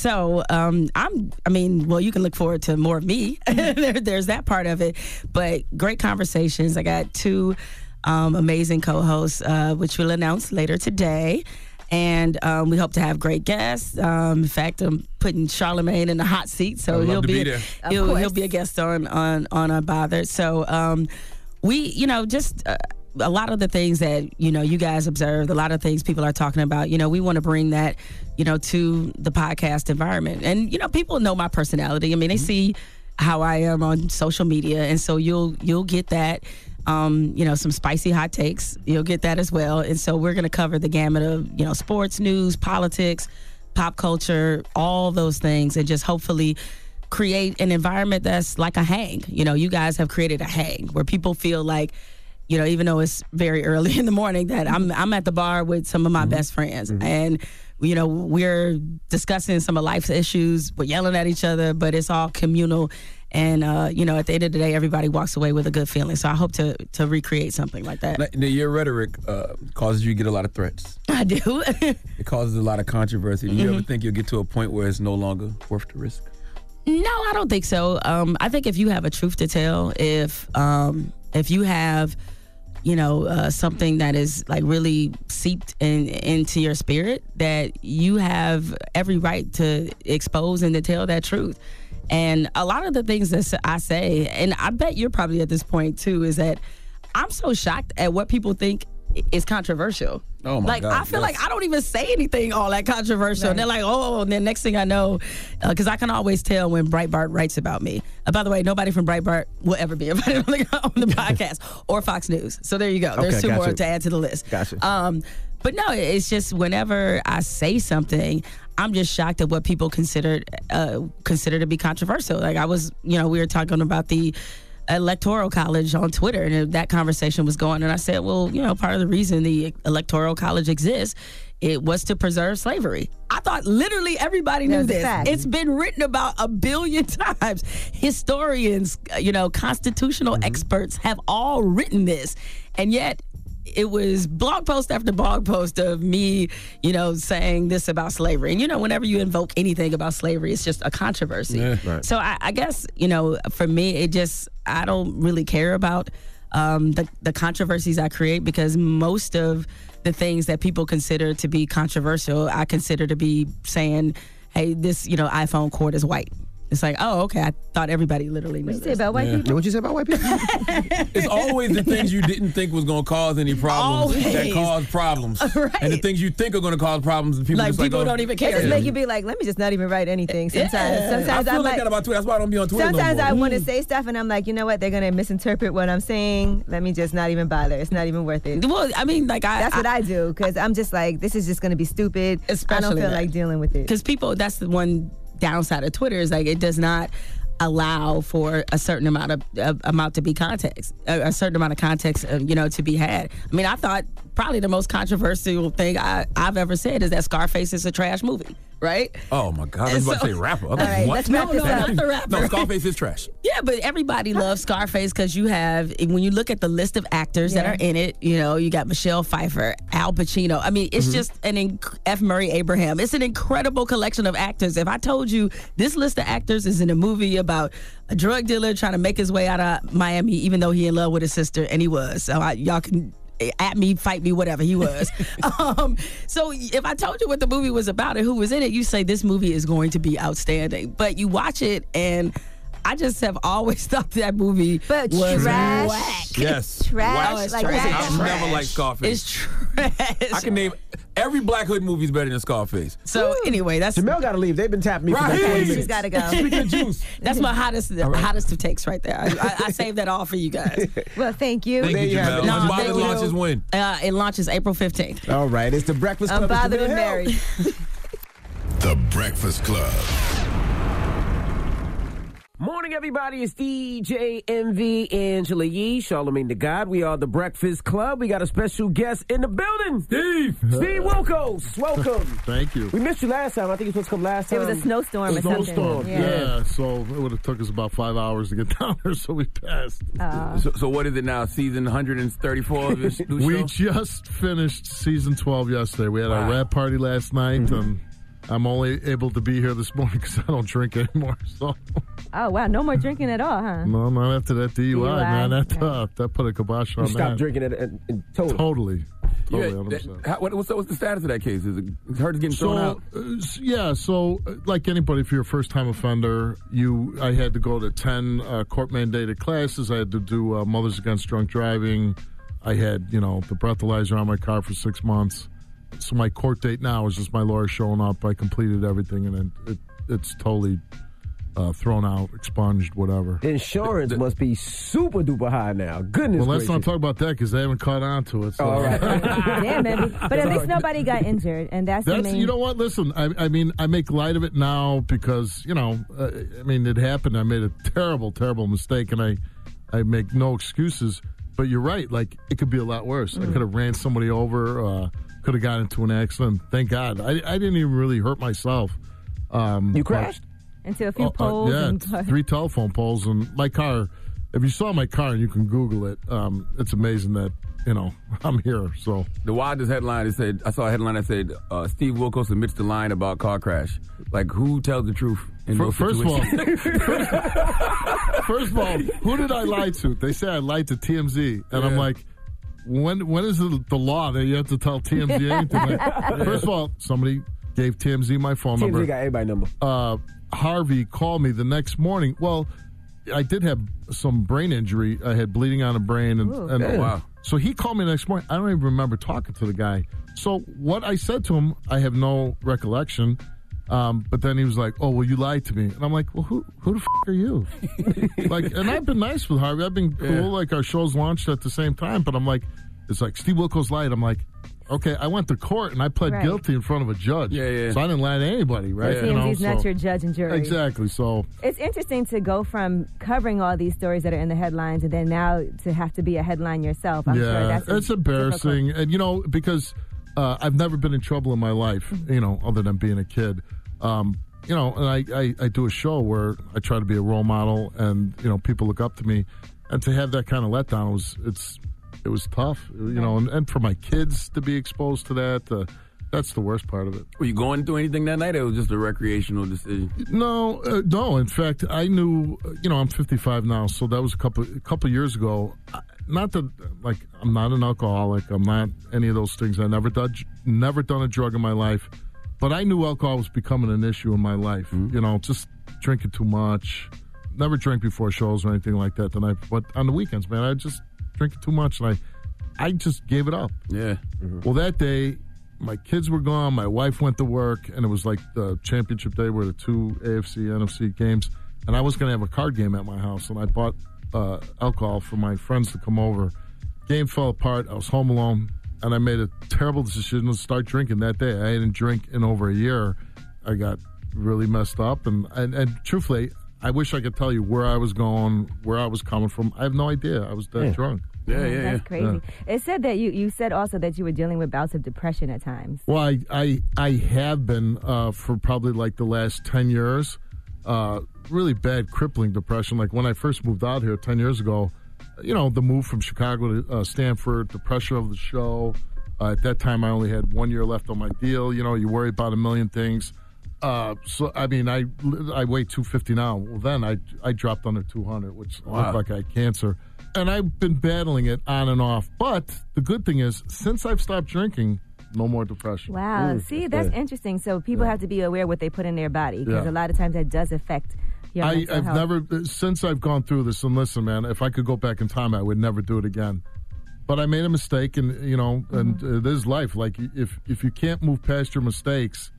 S10: You can look forward to more of me. There's that part of it. But great conversations. I got two amazing co-hosts, which we'll announce later today. And we hope to have great guests. In fact, I'm putting Charlamagne in the hot seat, so he'll be a guest on Unbothered. So we, just a lot of the things that you guys observed, a lot of things people are talking about. We want to bring that to the podcast environment, and people know my personality. I mean, they see how I am on social media, and so you'll get that. Some spicy hot takes. You'll get that as well. And so we're going to cover the gamut of, sports, news, politics, pop culture, all those things, and just hopefully create an environment that's like a hang. You guys have created a hang where people feel like, even though it's very early in the morning, that I'm at the bar with some of my best friends. And, we're discussing some of life's issues. We're yelling at each other, but it's all communal. And, at the end of the day, everybody walks away with a good feeling. So I hope to recreate something like that.
S1: Your rhetoric causes you to get a lot of threats.
S10: I do.
S1: It causes a lot of controversy. Do you ever think you'll get to a point where it's no longer worth the risk?
S10: No, I don't think so. I think if you have a truth to tell, if you have, something that is like really seeped into your spirit, that you have every right to expose and to tell that truth. And a lot of the things that I say, and I bet you're probably at this point too, is that I'm so shocked at what people think is controversial.
S1: Oh my God.
S10: I feel like I don't even say anything all that controversial. Right. And they're like, and then next thing I know, because I can always tell when Breitbart writes about me. By the way, nobody from Breitbart will ever be invited on the podcast or Fox News. So there you go. There's two more to add to the list.
S1: Gotcha.
S10: But no, it's just whenever I say something, I'm just shocked at what people consider to be controversial. Like I was, we were talking about the Electoral College on Twitter, and that conversation was going. And I said, well, part of the reason the Electoral College exists, it was to preserve slavery. I thought literally everybody knew this. It's been written about 1 billion times. Historians, constitutional experts have all written this. And yet it was blog post after blog post of me, saying this about slavery. And, whenever you invoke anything about slavery, it's just a controversy.
S2: Yeah, right.
S10: So I guess, for me, I don't really care about the controversies I create, because most of the things that people consider to be controversial, I consider to be saying, hey, this, iPhone cord is white. It's like, oh, okay, I thought everybody literally knew
S4: What'd you say about white people?
S2: What'd you say about white people?
S1: It's always the things you didn't think was going to cause any problems that cause problems.
S10: Right.
S1: And the things you think are going to cause problems, and people
S10: people don't even care.
S4: It just make you be like, let me just not even write anything sometimes. Sometimes
S1: I feel like that about Twitter. That's why I don't be on Twitter
S4: Sometimes
S1: no more.
S4: I want to say stuff, and I'm like, you know what? They're going to misinterpret what I'm saying. Let me just not even bother. It's not even worth it.
S10: Well, I mean,
S4: that's what I do, because I'm just like, this is just going to be stupid.
S10: Especially
S4: I don't feel like dealing with it.
S10: Because people, that's the one downside of Twitter, is like it does not allow for a certain amount to be context, a certain amount of context, to be had. I mean, I thought probably the most controversial thing I've ever said is that Scarface is a trash movie, right?
S1: Oh my God, I was about to say rapper.
S4: All right,
S1: what?
S4: let's wrap this up.
S10: Not the rapper.
S1: No, Scarface is trash.
S10: Yeah, but everybody loves Scarface because you have, when you look at the list of actors that are in it, you got Michelle Pfeiffer, Al Pacino. I mean, it's just F. Murray Abraham. It's an incredible collection of actors. If I told you this list of actors is in a movie about a drug dealer trying to make his way out of Miami, even though he in love with his sister, and he was. So y'all can at me, fight me, whatever, he was. So if I told you what the movie was about and who was in it, you say this movie is going to be outstanding. But you watch it, and I just have always thought that movie was
S4: trash.
S10: whack.
S1: Yes.
S4: Trash.
S10: Oh, it's
S4: like
S10: trash.
S4: that.
S1: I've never liked Scarface.
S10: It's trash.
S1: I can name every Black Hood movie is better than Scarface.
S10: So anyway, that's
S2: Jamel got to leave. They've been tapping me for like 20 minutes.
S4: She's got to go.
S1: Speaking of juice.
S10: That's my hottest of takes right there. I saved that all for you guys.
S4: Well, thank you.
S1: Thank you, Jamel.
S10: No,
S1: When
S10: thank you.
S1: launches when?
S10: It launches April 15th.
S2: All right, it's the Breakfast Club.
S4: Unbothered and married.
S7: The Breakfast Club.
S2: Morning, everybody. It's DJ MV, Angela Yee, Charlamagne the God. We are the Breakfast Club. We got a special guest in the building. Steve Wilkos. Welcome.
S16: Thank you.
S2: We missed you last time. I think you were supposed to come last time.
S4: It was a snowstorm or something.
S16: Snowstorm. Yeah. So it would have took us about 5 hours to get down there, so we passed.
S1: So what is it now? Season 134 of this new show?
S16: We just finished season 12 yesterday. We had our rap party last night, and I'm only able to be here this morning because I don't drink anymore. So.
S4: Oh, wow. No more drinking at all, huh?
S16: No, not after that DUI, man. That put a kibosh on that.
S2: You stopped drinking it in total.
S16: Totally.
S1: What's the status of that case? Is it hard to get thrown out?
S16: So like anybody, if you're a first-time offender, I had to go to 10 court-mandated classes. I had to do Mothers Against Drunk Driving. I had, the breathalyzer on my car for 6 months. So my court date now is just my lawyer showing up. I completed everything, and it's totally thrown out, expunged, whatever.
S2: Insurance must be super duper high now. Goodness
S16: Well, let's
S2: gracious.
S16: not talk about that because they haven't caught on to it. So.
S2: All right.
S4: Damn, baby. But at least nobody got injured, and that's the main...
S16: You know what? Listen, I mean, I make light of it now because, it happened. I made a terrible, terrible mistake, and I make no excuses. But you're right. Like, it could be a lot worse. I could have ran somebody over, could have gotten into an accident. Thank God. I didn't even really hurt myself.
S2: You crashed?
S4: Into a few poles.
S16: Yeah, 3 telephone poles. And my car, if you saw my car, you can Google it. It's amazing that, I'm here. So
S1: The wildest headline, I saw a headline that said, Steve Wilkos admits the line about car crash. Like, who tells the truth in those
S16: first
S1: situations?
S16: of all, who did I lie to? They say I lied to TMZ. And I'm like, when is the law that you have to tell TMZ anything? First of all, somebody gave TMZ my phone number.
S2: TMZ got everybody's number.
S16: Harvey called me the next morning. Well, I did have some brain injury. I had bleeding on the brain. Wow. So he called me the next morning. I don't even remember talking to the guy. So what I said to him, I have no recollection. But then he was like, "Oh, well, you lied to me," and I'm like, "Well, who the f*** are you?" And I've been nice with Harvey. I've been cool. Like our shows launched at the same time, but I'm like, it's like Steve Wilkos lied. I'm like, Okay, I went to court and I pled guilty in front of a judge.
S1: Yeah.
S16: So I didn't lie to anybody, right?
S4: TMZ's not your judge and jury.
S16: Exactly. So
S4: it's interesting to go from covering all these stories that are in the headlines and then now to have to be a headline yourself. I'm sure that's
S16: it's embarrassing.
S4: Difficult.
S16: And, because I've never been in trouble in my life, other than being a kid. And I do a show where I try to be a role model and, people look up to me. And to have that kind of letdown it was tough, and for my kids to be exposed to that, that's the worst part of it.
S1: Were you going through anything that night, or it was just a recreational decision?
S16: No. In fact, I knew, I'm 55 now, so that was a couple years ago. Not that, I'm not an alcoholic. I'm not any of those things. I never done a drug in my life. But I knew alcohol was becoming an issue in my life. Mm-hmm. Just drinking too much. Never drank before shows or anything like that. But on the weekends, man, I just drinking too much, and I just gave it up.
S1: Yeah.
S16: Mm-hmm. Well, that day, my kids were gone. My wife went to work, and it was like the championship day where the two AFC, NFC games, and I was going to have a card game at my house, and I bought alcohol for my friends to come over. Game fell apart. I was home alone, and I made a terrible decision to start drinking that day. I hadn't drank in over a year. I got really messed up, and truthfully, I wish I could tell you where I was going, where I was coming from. I have no idea. I was that drunk.
S1: Yeah.
S4: That's crazy. Yeah. It said that you said also that you were dealing with bouts of depression at times.
S16: Well, I have been for probably like the last 10 years. Really bad, crippling depression. Like when I first moved out here 10 years ago, the move from Chicago to Stanford, the pressure of the show. At that time, I only had 1 year left on my deal. You worry about a million things. So I mean, I weigh 250 now. Well, then I dropped under 200, which looked like I had cancer, and I've been battling it on and off. But the good thing is, since I've stopped drinking, no more depression.
S4: Wow, see, that's interesting. So people have to be aware what they put in their body because a lot of times that does affect your mental health.
S16: Never, since I've gone through this. And listen, man, if I could go back in time, I would never do it again. But I made a mistake, and and it is life. Like if you can't move past your mistakes.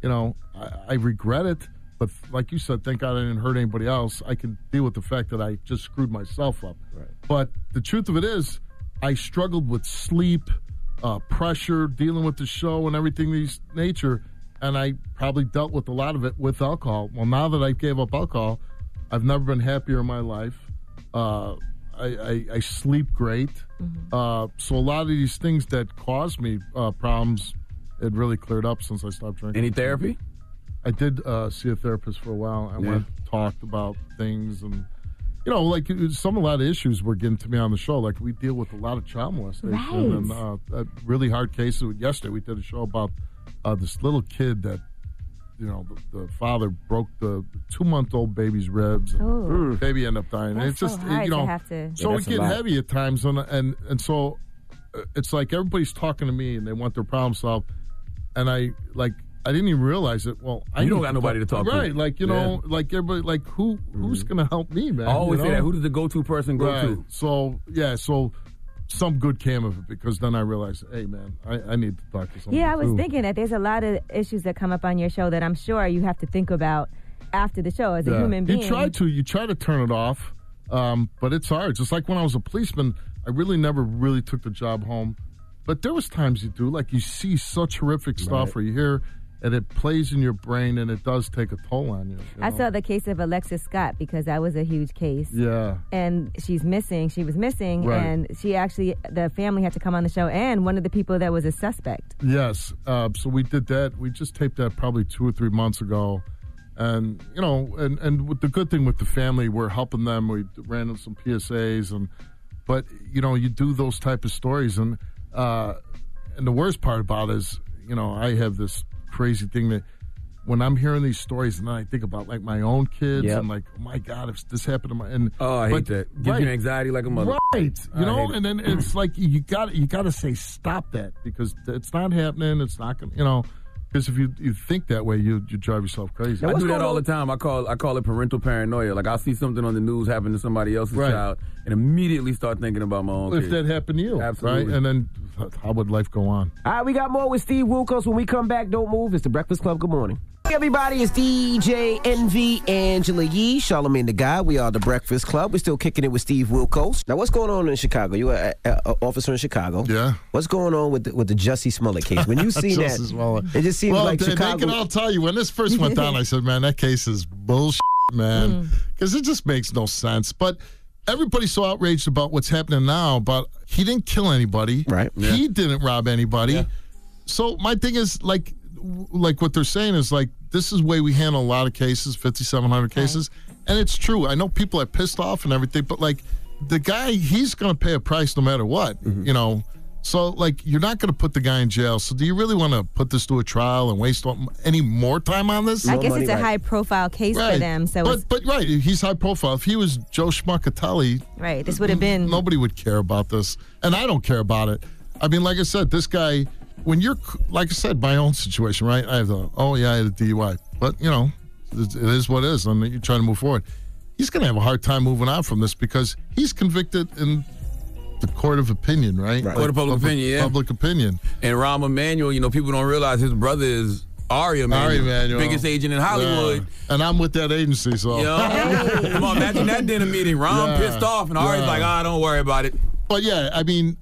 S16: I regret it, but like you said, thank God I didn't hurt anybody else. I can deal with the fact that I just screwed myself up.
S2: Right.
S16: But the truth of it is, I struggled with sleep, pressure, dealing with the show and everything of this nature, and I probably dealt with a lot of it with alcohol. Well, now that I gave up alcohol, I've never been happier in my life. I sleep great. Mm-hmm. So a lot of these things that caused me problems, it really cleared up since I stopped drinking.
S1: Any therapy?
S16: I did see a therapist for a while. I went, talked about things, and a lot of issues were getting to me on the show. Like we deal with a lot of child molestation and a really hard case. Yesterday we did a show about this little kid that the father broke the 2-month-old baby's ribs. And the baby ended up dying.
S4: That's
S16: and it's just
S4: so
S16: it get heavy at times, and so it's like everybody's talking to me and they want their problem solved. And I didn't even realize it. Well,
S1: you don't got nobody to talk to.
S16: Right, like, like everybody, like who's going to help me, man?
S1: I always say that. Who does the go-to person go to?
S16: So some good came of it because then I realized, hey, man, I need to talk to someone.
S4: Yeah, I was thinking that there's a lot of issues that come up on your show that I'm sure you have to think about after the show as a human being.
S16: You try to turn it off, but it's hard. Just like when I was a policeman, I really never really took the job home. But there was times you do, like you see such horrific stuff or you hear, and it plays in your brain, and it does take a toll on you.
S4: I saw the case of Alexis Scott because that was a huge case.
S16: Yeah.
S4: And she's missing. She was missing, and the family had to come on the show, and one of the people that was a suspect.
S16: Yes. So we did that. We just taped that probably 2 or 3 months ago. And, and with the good thing with the family, we're helping them. We ran in some PSAs, but, you do those type of stories, and the worst part about it is, I have this crazy thing that when I'm hearing these stories and then I think about like my own kids and like, oh my God, if this happened to my
S1: I hate that. Gives you anxiety like a mother.
S16: Right. And then it's like you got to say stop that because it's not happening. It's not gonna because if you think that way, you drive yourself crazy.
S1: I do that all the time. I call it parental paranoia. Like I'll see something on the news happen to somebody else's child and immediately start thinking about my own kids.
S16: If that happened to you.
S1: Absolutely.
S16: Right? And then how would life go on?
S2: All right, we got more with Steve Wilkos when we come back. Don't move. It's the Breakfast Club. Good morning. everybody. It's DJ Envy, Angela Yee, Charlamagne the God. We are the Breakfast Club. We're still kicking it with Steve Wilkos. Now, what's going on in Chicago? You are an officer in Chicago.
S16: Yeah.
S2: What's going on with the Jussie Smollett case? When you see that, it just seems like Chicago.
S16: They can all tell you, when this first went down, I said, man, that case is bullshit, man. Because it just makes no sense. But everybody's so outraged about what's happening now, but he didn't kill anybody.
S2: Right.
S16: Yeah. He didn't rob anybody. Yeah. So my thing is, like what they're saying is, like, this is the way we handle a lot of cases, 5,700 cases. And it's true. I know people are pissed off and everything, but, like, the guy, he's going to pay a price no matter what, you know. So, like, you're not going to put the guy in jail. So do you really want to put this to a trial and waste any more time on this?
S4: I guess it's a high-profile case for them. So
S16: but right, he's high-profile. If he was Joe Schmuckatelli,
S4: right, this would have been...
S16: Nobody would care about this. And I don't care about it. I mean, like I said, this guy... When you're, like I said, my own situation, right? I had a DUI. But, you know, it is what it is. And you're trying to move forward. He's going to have a hard time moving on from this because he's convicted in the court of opinion, right?
S1: Court of public opinion, yeah.
S16: Public opinion.
S1: And Rahm Emanuel, you know, people don't realize his brother is Ari Emanuel, biggest agent in Hollywood.
S16: Yeah. And I'm with that agency, so.
S1: You know? Come on, imagine that dinner meeting. Rahm pissed off, and Ari's like, don't worry about it.
S16: But, yeah, I mean...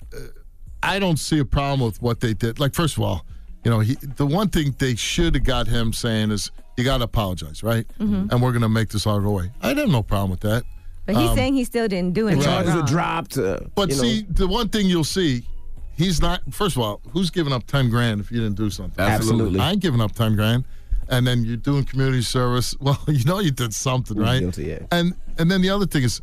S16: I don't see a problem with what they did. Like, first of all, you know, the one thing they should have got him saying is, you got to apologize, right? And we're going to make this all go away. I'd have no problem with that.
S4: But he's saying he still didn't do anything.
S2: Charges are dropped.
S16: But see, the one thing you'll see, he's not, first of all, who's giving up 10 grand if you didn't do something?
S2: Absolutely.
S16: I ain't giving up 10 grand. And then you're doing community service. Well, you know you did something, right?
S2: Guilty, yeah.
S16: And then the other thing is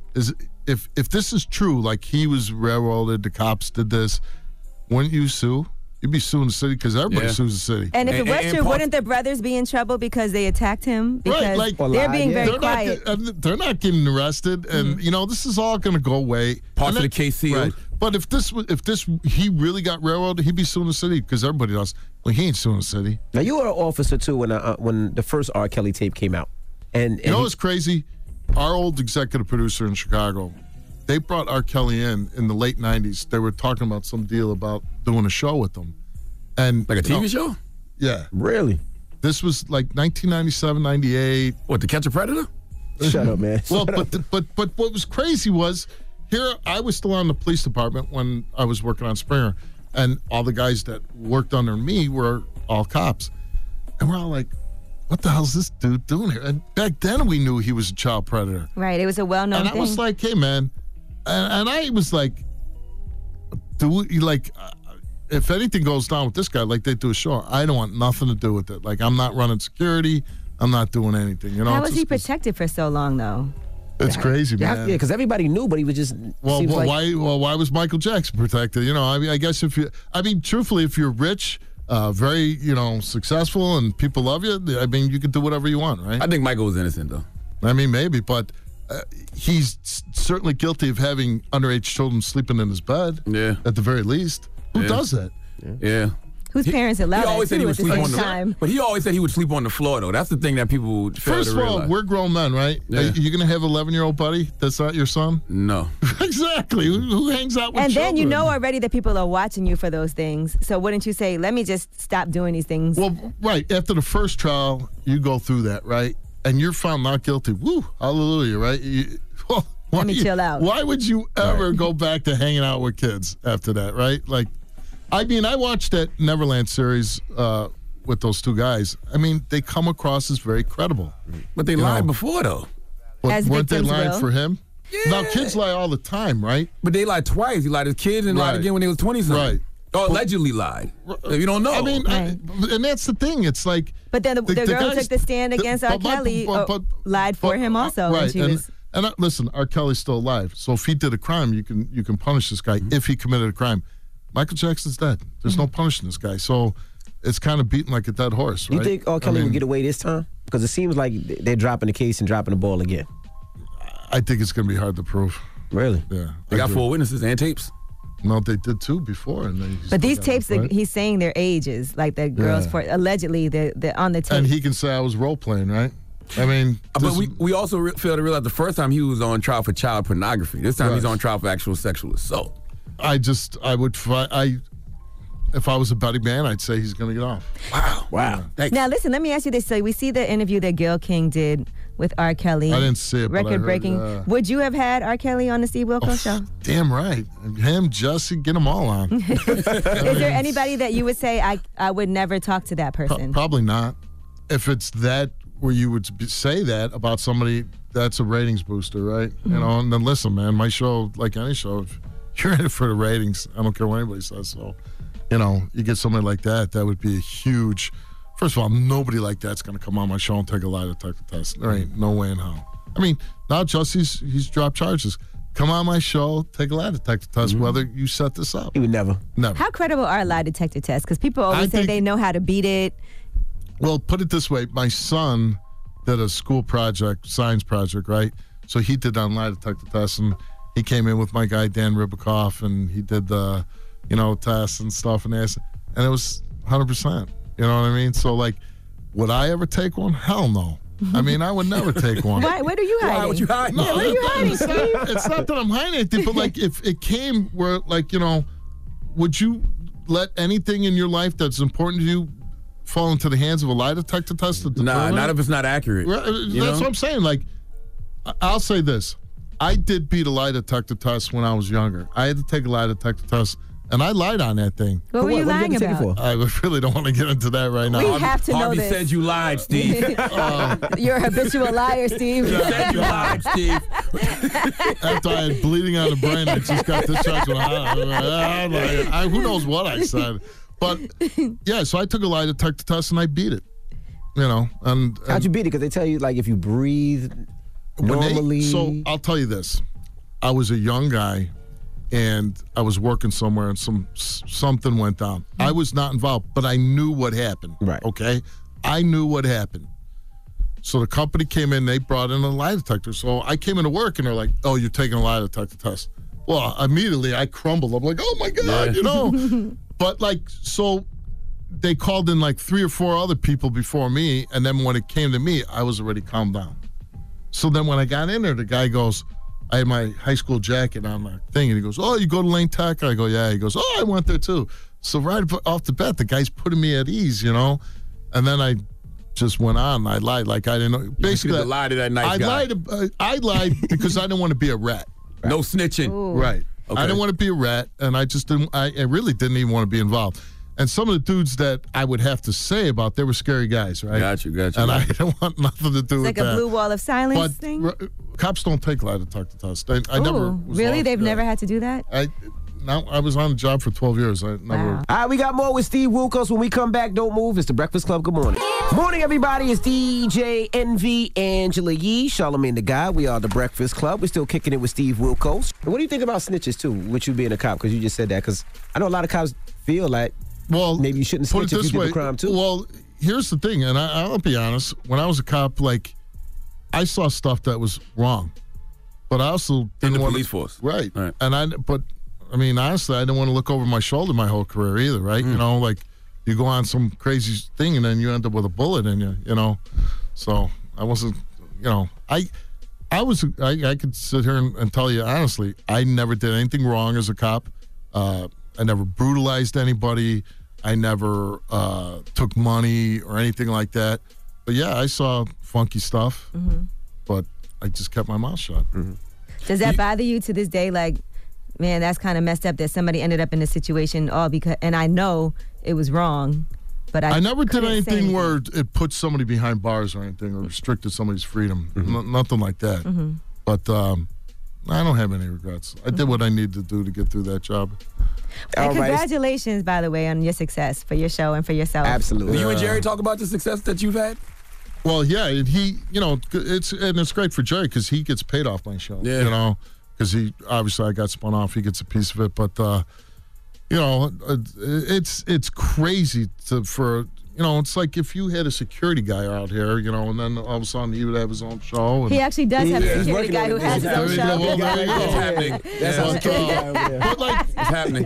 S16: if this is true, like he was railroaded, the cops did this, wouldn't you sue? You'd be suing the city because everybody sues the city.
S4: And if it was true, wouldn't the brothers be in trouble because they attacked him? Because they're being very quiet.
S16: They're not getting arrested, and you know this is all going to go away.
S1: Parts of the case sealed.
S16: Right. But if he really got railroaded, he'd be suing the city because everybody does. Well, he ain't suing the city.
S2: Now you were an officer too when the first R. Kelly tape came out, and
S16: you know what's crazy? Our old executive producer in Chicago. They brought R. Kelly in the late 90s. They were talking about some deal about doing a show with them. And
S1: like a TV show?
S16: Yeah.
S2: Really?
S16: This was like 1997, 98.
S1: What, To Catch a Predator?
S2: Shut up, man.
S16: Well, but what was crazy was, here I was still on the police department when I was working on Springer, and all the guys that worked under me were all cops. And we're all like, what the hell's this dude doing here? And back then we knew he was a child predator.
S4: Right, it was a well-known thing.
S16: And I was like, hey, man. And I was like, if anything goes down with this guy, like they do a show, I don't want nothing to do with it. Like, I'm not running security. I'm not doing anything. You know.
S4: How was he protected for so long, though?
S16: It's crazy, man.
S2: Yeah, because everybody knew, but he was just.
S16: Why was Michael Jackson protected? You know, I mean, I guess truthfully, if you're rich, very, you know, successful, and people love you, I mean, you can do whatever you want, right?
S1: I think Michael was innocent, though.
S16: I mean, maybe, but. He's certainly guilty of having underage children sleeping in his bed.
S1: Yeah.
S16: At the very least. Who does that?
S1: Yeah.
S4: Whose parents allowed
S1: that
S4: too at the same time.
S1: But he always said he would sleep on the floor, though. That's the thing that people fail to realize.
S16: First of all, we're grown men, right?
S1: Yeah.
S16: Are you going to have an 11-year-old buddy that's not your son?
S1: No.
S16: Exactly. Who hangs out with
S4: And
S16: children?
S4: then you know already that people are watching you for those things. So wouldn't you say, let me just stop doing these things?
S16: Well, right. After the first trial, you go through that, right? And you're found not guilty. Woo, hallelujah, right?
S4: Let me chill out.
S16: Why would you ever go back to hanging out with kids after that, right? Like, I mean, I watched that Neverland series with those two guys. I mean, they come across as very credible.
S1: But they lied before, though.
S4: As
S16: weren't they
S4: victims
S16: lying
S4: will.
S16: for him?
S1: Yeah.
S16: Now, kids lie all the time, right?
S1: But they lied twice. He lied to his kids and lied again when they was 20-something.
S16: Right.
S1: Or allegedly lied. If you don't know.
S16: I mean, and that's the thing. It's like...
S4: But then the girl
S16: guys,
S4: took the stand against R. Kelly, lied for him also.
S16: Right.
S4: When she was...
S16: And listen, R. Kelly's still alive. So if he did a crime, you can punish this guy if he committed a crime. Michael Jackson's dead. There's no punishing this guy. So it's kind of beating like a dead horse, right?
S2: You think R. Kelly would get away this time? Because it seems like they're dropping the case and dropping the ball again.
S16: I think it's going to be hard to prove.
S2: Really?
S16: Yeah.
S1: They got 4 witnesses and tapes.
S16: No, they did too before.
S4: But these tapes, he's saying their ages, like the girls, allegedly, they're on the tape.
S16: And he can say I was role playing, right? I mean,
S1: but we also failed to realize the first time he was on trial for child pornography. This time he's on trial for actual sexual assault.
S16: I if I was a betting man, I'd say he's going to get off.
S1: Wow.
S4: Now, listen, let me ask you this. So we see the interview that Gayle King did with R. Kelly.
S16: I didn't see it, but I heard,
S4: record-breaking. Would you have had R. Kelly on the Steve Wilkos show?
S16: Damn right. Him, Jesse, get them all on.
S4: Is there anybody that you would say, I would never talk to that person?
S16: Probably not. If it's that where you would say that about somebody, that's a ratings booster, right? You know, and then listen, man, my show, like any show, if you're in it for the ratings, I don't care what anybody says. So, you know, you get somebody like that, that would be a huge. First of all, nobody like that's going to come on my show and take a lie detector test. There ain't no way in hell. I mean, now he's dropped charges. Come on my show, take a lie detector test, whether you set this up.
S2: He would never.
S4: How credible are lie detector tests? Because people always say they know how to beat it.
S16: Well, put it this way. My son did a school project, science project, right? So he did on lie detector tests, and he came in with my guy, Dan Ribicoff, and he did the, tests and stuff, and it was 100%. You know what I mean? So, like, would I ever take one? Hell no. I mean, I would never take one.
S4: Why? What are you hiding?
S1: Why would you hide?
S16: No,
S4: what are you hiding, Steve?
S16: It's not that I'm hiding anything, but, like, if it came where, like, would you let anything in your life that's important to you fall into the hands of a lie detector test?
S1: Nah, not if it's not accurate.
S16: That's what I'm saying. Like, I'll say this. I did beat a lie detector test when I was younger. I had to take a lie detector test, and I lied on that thing.
S4: What were you lying about?
S16: I really don't want to get into that right now.
S4: We have to know
S1: Harvey
S4: this.
S1: said you lied, Steve.
S4: You're a habitual liar, Steve.
S1: You said you lied, Steve.
S16: After I had bleeding on the brain, I just got this charge. Who knows what I said. But, yeah, so I took a lie detector test, and I beat it. And
S2: how'd you beat it? Because they tell you, like, if you breathe normally.
S16: So I'll tell you this. I was a young guy, and I was working somewhere, and something went down. I was not involved, but I knew what happened.
S2: Right.
S16: Okay? I knew what happened. So the company came in, they brought in a lie detector. So I came into work, and they're like, oh, you're taking a lie detector test. Well, immediately I crumbled. I'm like, oh, my God, But, like, so they called in, like, 3 or 4 other people before me, and then when it came to me, I was already calmed down. So then when I got in there, the guy goes, I had my high school jacket on my thing, and he goes, oh, you go to Lane Tech? I go, yeah. He goes, oh, I went there too. So right off the bat, the guy's putting me at ease, And then I just went on. I lied like I didn't know. Basically,
S1: you lied to that nice guy.
S16: I lied because I didn't want to be a rat.
S1: No snitching.
S4: Ooh.
S16: Right.
S1: Okay.
S16: I didn't want to be a rat, and I just didn't. I really didn't even want to be involved. And some of the dudes that I would have to say about, they were scary guys, right?
S1: Got you.
S16: And I don't want nothing to do with that.
S4: It's like a blue wall of silence thing?
S16: Cops don't take lie detector tests. I never was
S4: really?
S16: off,
S4: They've never had to do that?
S16: I was on the job for 12 years. I never.
S2: All right, we got more with Steve Wilkos. When we come back, don't move. It's the Breakfast Club. Good morning. Morning, everybody. It's DJ Envy, Angela Yee, Charlamagne the God. We are the Breakfast Club. We're still kicking it with Steve Wilkos. What do you think about snitches, too, with you being a cop? Because you just said that. Because I know a lot of cops feel like maybe you shouldn't snitch if you did the crime, too.
S16: Well, here's the thing, and I'll be honest. When I was a cop, like, I saw stuff that was wrong. But I also didn't
S1: in the
S16: want
S1: police force.
S16: Right.
S1: Right.
S16: And I mean, honestly, I didn't want to look over my shoulder my whole career either, right? Like, you go on some crazy thing and then you end up with a bullet in you, So I wasn't, I could sit here and tell you honestly, I never did anything wrong as a cop. I never brutalized anybody. I never took money or anything like that. But yeah, I saw funky stuff, but I just kept my mouth shut.
S4: Does that bother you to this day? Like, man, that's kind of messed up that somebody ended up in this situation all because, and I know it was wrong, but I
S16: never did anything where it put somebody behind bars or anything or restricted somebody's freedom. Nothing like that. But I don't have any regrets. I did what I needed to do to get through that job.
S4: And congratulations, by the way, on your success for your show and for yourself.
S2: Absolutely.
S1: You and Jerry talk about the success that you've had?
S16: Well, yeah, and it's great for Jerry because he gets paid off my show.
S1: Yeah.
S16: Because obviously I got spun off, he gets a piece of it, but it's crazy for it's like if you had a security guy out here, and then all of a sudden he would have his own show.
S4: He actually does have a security guy who has his own show.
S16: Well, there you go.
S1: It's happening.
S16: But like,
S1: it's happening.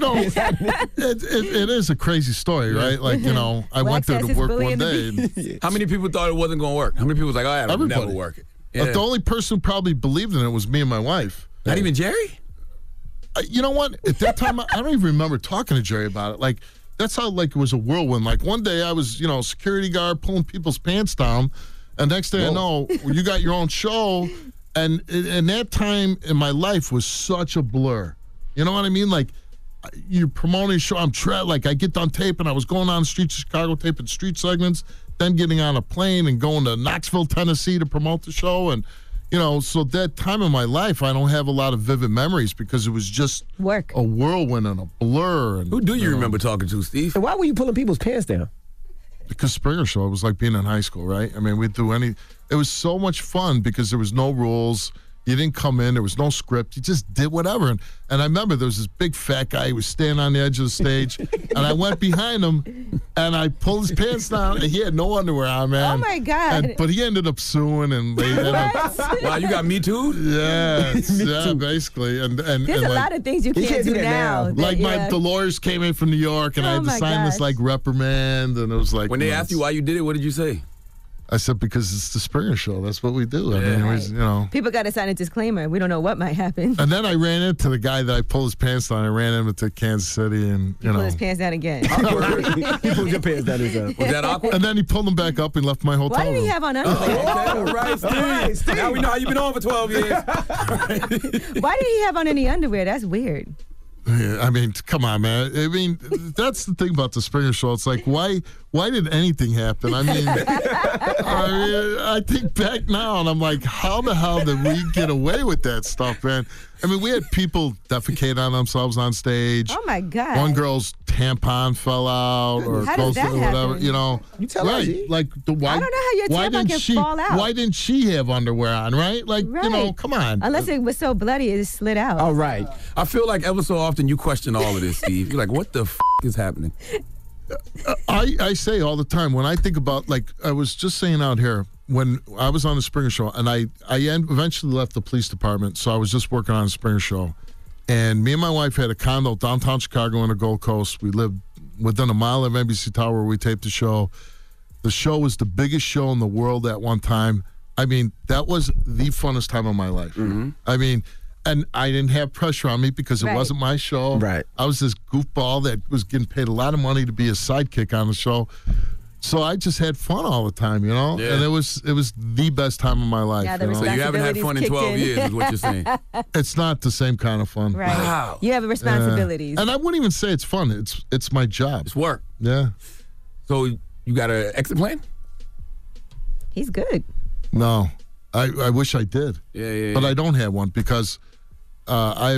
S16: It is a crazy story, right? Like, I went there to work one day.
S1: How many people thought it wasn't going to work? How many people was like, oh, yeah, it'll never work?
S16: But the only person who probably believed in it was me and my wife.
S1: Not even Jerry?
S16: You know what? At that time, I don't even remember talking to Jerry about it. Like, that's how, like, it was a whirlwind. Like, one day I was, security guard pulling people's pants down, and next thing I know, you got your own show, and that time in my life was such a blur. You know what I mean? Like, you're promoting a show. I get done taping. I was going on the streets of Chicago taping street segments, then getting on a plane and going to Knoxville, Tennessee to promote the show. And, so that time in my life, I don't have a lot of vivid memories because it was just
S4: work,
S16: a whirlwind and a blur. And,
S1: who do you remember talking to, Steve?
S2: And why were you pulling people's pants down?
S16: Because Springer Show, it was like being in high school, right? I mean, we'd do it was so much fun because there was no rules. You didn't come in. There was no script. You just did whatever. And I remember there was this big fat guy who was standing on the edge of the stage, and I went behind him, and I pulled his pants down, and he had no underwear on, man.
S4: Oh, my God.
S16: But he ended up suing, and they ended up...
S1: Wow, you got Me Too?
S16: Yeah, basically. And
S4: there's a lot of things you can't do now.
S16: The lawyers came in from New York, and I had to sign this, reprimand, and it was like...
S1: When they asked you why you did it, what did you say?
S16: I said, because it's the Springer Show. That's what we do. I mean, it was,
S4: People got to sign a disclaimer. We don't know what might happen.
S16: And then I ran into the guy that I pulled his pants down. I ran into Kansas City and,
S4: pulled his pants down again.
S2: He pulled your pants down himself.
S1: Was that awkward?
S16: And then he pulled them back up and left my hotel room.
S4: Why did he have on underwear?
S1: Right, Steve. Now we know how you've been on for 12 years.
S4: Why did he have on any underwear? That's weird.
S16: Yeah, I mean, come on, man. I mean, that's the thing about the Springer Show. It's like, why did anything happen? I mean, I think back now, and I'm like, how the hell did we get away with that stuff, man? I mean, we had people defecate on themselves on stage.
S4: Oh, my God.
S16: One girl's tampon fell out or
S4: how does that
S16: or whatever,
S4: happen?
S16: You tell right.
S2: us.
S16: Like, why,
S4: I don't know how your tampon can fall out.
S16: Why didn't she have underwear on, right? Like, come on.
S4: Unless it was so bloody, it slid out.
S2: All right.
S1: I feel like ever so often you question all of this, Steve. You're like, what the is happening?
S16: I say all the time, when I think about, like, I was just saying out here, when I was on the Springer Show, and I eventually left the police department, so I was just working on the Springer Show. And me and my wife had a condo downtown Chicago on the Gold Coast. We lived within a mile of NBC Tower where we taped the show. The show was the biggest show in the world at one time. I mean, that was the funnest time of my life.
S1: Mm-hmm.
S16: I mean, and I didn't have pressure on me because it wasn't my show.
S2: Right.
S16: I was this goofball that was getting paid a lot of money to be a sidekick on the show. So I just had fun all the time, Yeah. And it was the best time of my life.
S4: Yeah,
S16: So
S1: you haven't had fun in 12 years is what you're saying.
S16: It's not the same kind of fun.
S4: Right.
S1: Wow.
S4: You have responsibilities.
S16: And I wouldn't even say it's fun. It's my job.
S1: It's work.
S16: Yeah.
S1: So you got an exit plan?
S4: He's good.
S16: No. I wish I did.
S1: Yeah.
S16: But I don't have one because I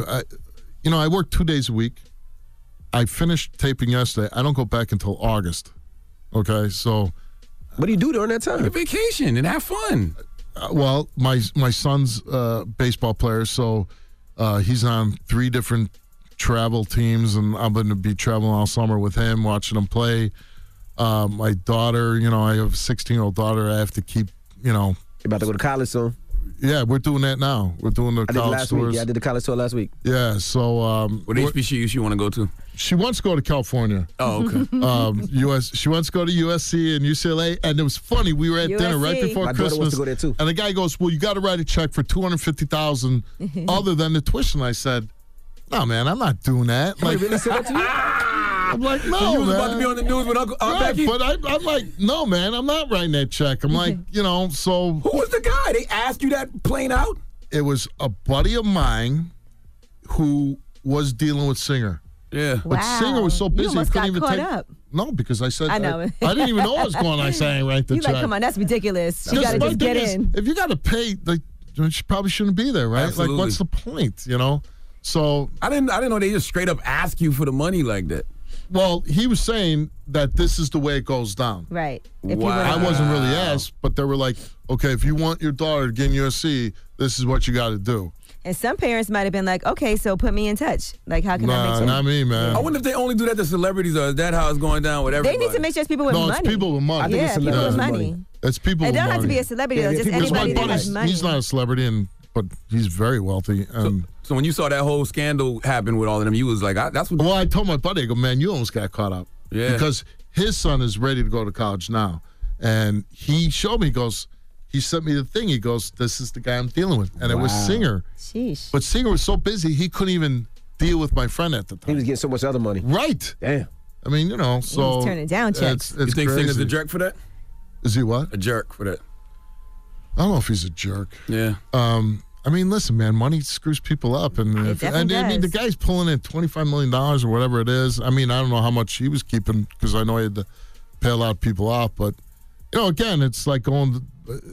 S16: work 2 days a week. I finished taping yesterday. I don't go back until August. Okay, so
S2: what do you do during that time?
S1: Take a vacation and have fun.
S16: Well, my son's a baseball player, so he's on 3 different travel teams, and I'm going to be traveling all summer with him, watching him play. My daughter, I have a 16-year-old daughter. I have to keep,
S2: You're about to go to college soon?
S16: Yeah, we're doing that now. We're doing the college tours.
S2: Yeah, I did the college tour last week.
S16: Yeah, so...
S1: what HBCU you want to go to?
S16: She wants to go to California.
S1: Oh, okay.
S16: She wants to go to USC and UCLA. And it was funny. We were at dinner right before Christmas.
S2: Daughter wants to go there too.
S16: And the guy goes, well, you got to write a check for $250,000 other than the tuition. I said, no, man, I'm not doing that.
S2: Like, really said that to you?
S16: I'm like, no,
S1: so you was
S16: man.
S1: about to be on the news with Uncle Becky?
S16: But I'm like, no, man, I'm not writing that check. I'm like, so...
S1: Who was the guy? They asked you that plain out?
S16: It was a buddy of mine who was dealing with Singer.
S1: Yeah.
S16: But Singer was so busy,
S4: you almost
S16: he couldn't
S4: got
S16: even
S4: caught
S16: take...
S4: up.
S16: No, because I said...
S4: I know.
S16: I didn't even know what was going on. I said, I ain't write the
S4: you
S16: check.
S4: Like, come on, that's ridiculous. You got to just get in.
S16: If you got to pay, like, she probably shouldn't be there, right?
S1: Absolutely.
S16: Like, what's the point, So...
S1: I didn't know they just straight up ask you for the money like that.
S16: Well, he was saying that this is the way it goes down.
S4: Right.
S1: Wow.
S16: I wasn't really asked, but they were like, okay, if you want your daughter to get in USC, this is what you got to do.
S4: And some parents might have been like, okay, so put me in touch. Like, how can I make sure?
S16: Not me, man.
S1: I wonder if they only do that to celebrities, or is that how it's going down with everybody?
S4: They need to make sure it's people with money.
S16: No, it's people with money.
S2: I think it's
S4: people with
S2: money.
S4: money.
S16: It's people with money.
S4: It don't have to be a celebrity, though. Just anybody that has money.
S16: He's not a celebrity, but he's very wealthy.
S1: So when you saw that whole scandal happen with all of them, you was like, that's what...
S16: Well, I told my buddy, I go, man, you almost got caught up.
S1: Yeah.
S16: Because his son is ready to go to college now. And he showed me, he goes, he sent me the thing. He goes, this is the guy I'm dealing with. And it was Singer.
S4: Sheesh.
S16: But Singer was so busy, he couldn't even deal with my friend at the time.
S2: He was getting so much other money.
S16: Right.
S2: Damn.
S16: I mean, you know, so.
S4: He's turning down checks.
S1: You think
S16: crazy.
S1: Singer's a jerk for that?
S16: Is he what?
S1: A jerk for that.
S16: I don't know if he's a jerk.
S1: Yeah.
S16: I mean, listen, man, money screws people up. And I mean, the guy's pulling in $25 million or whatever it is. I mean, I don't know how much he was keeping because I know he had to pay a lot of people off. But, you know, again, it's like going,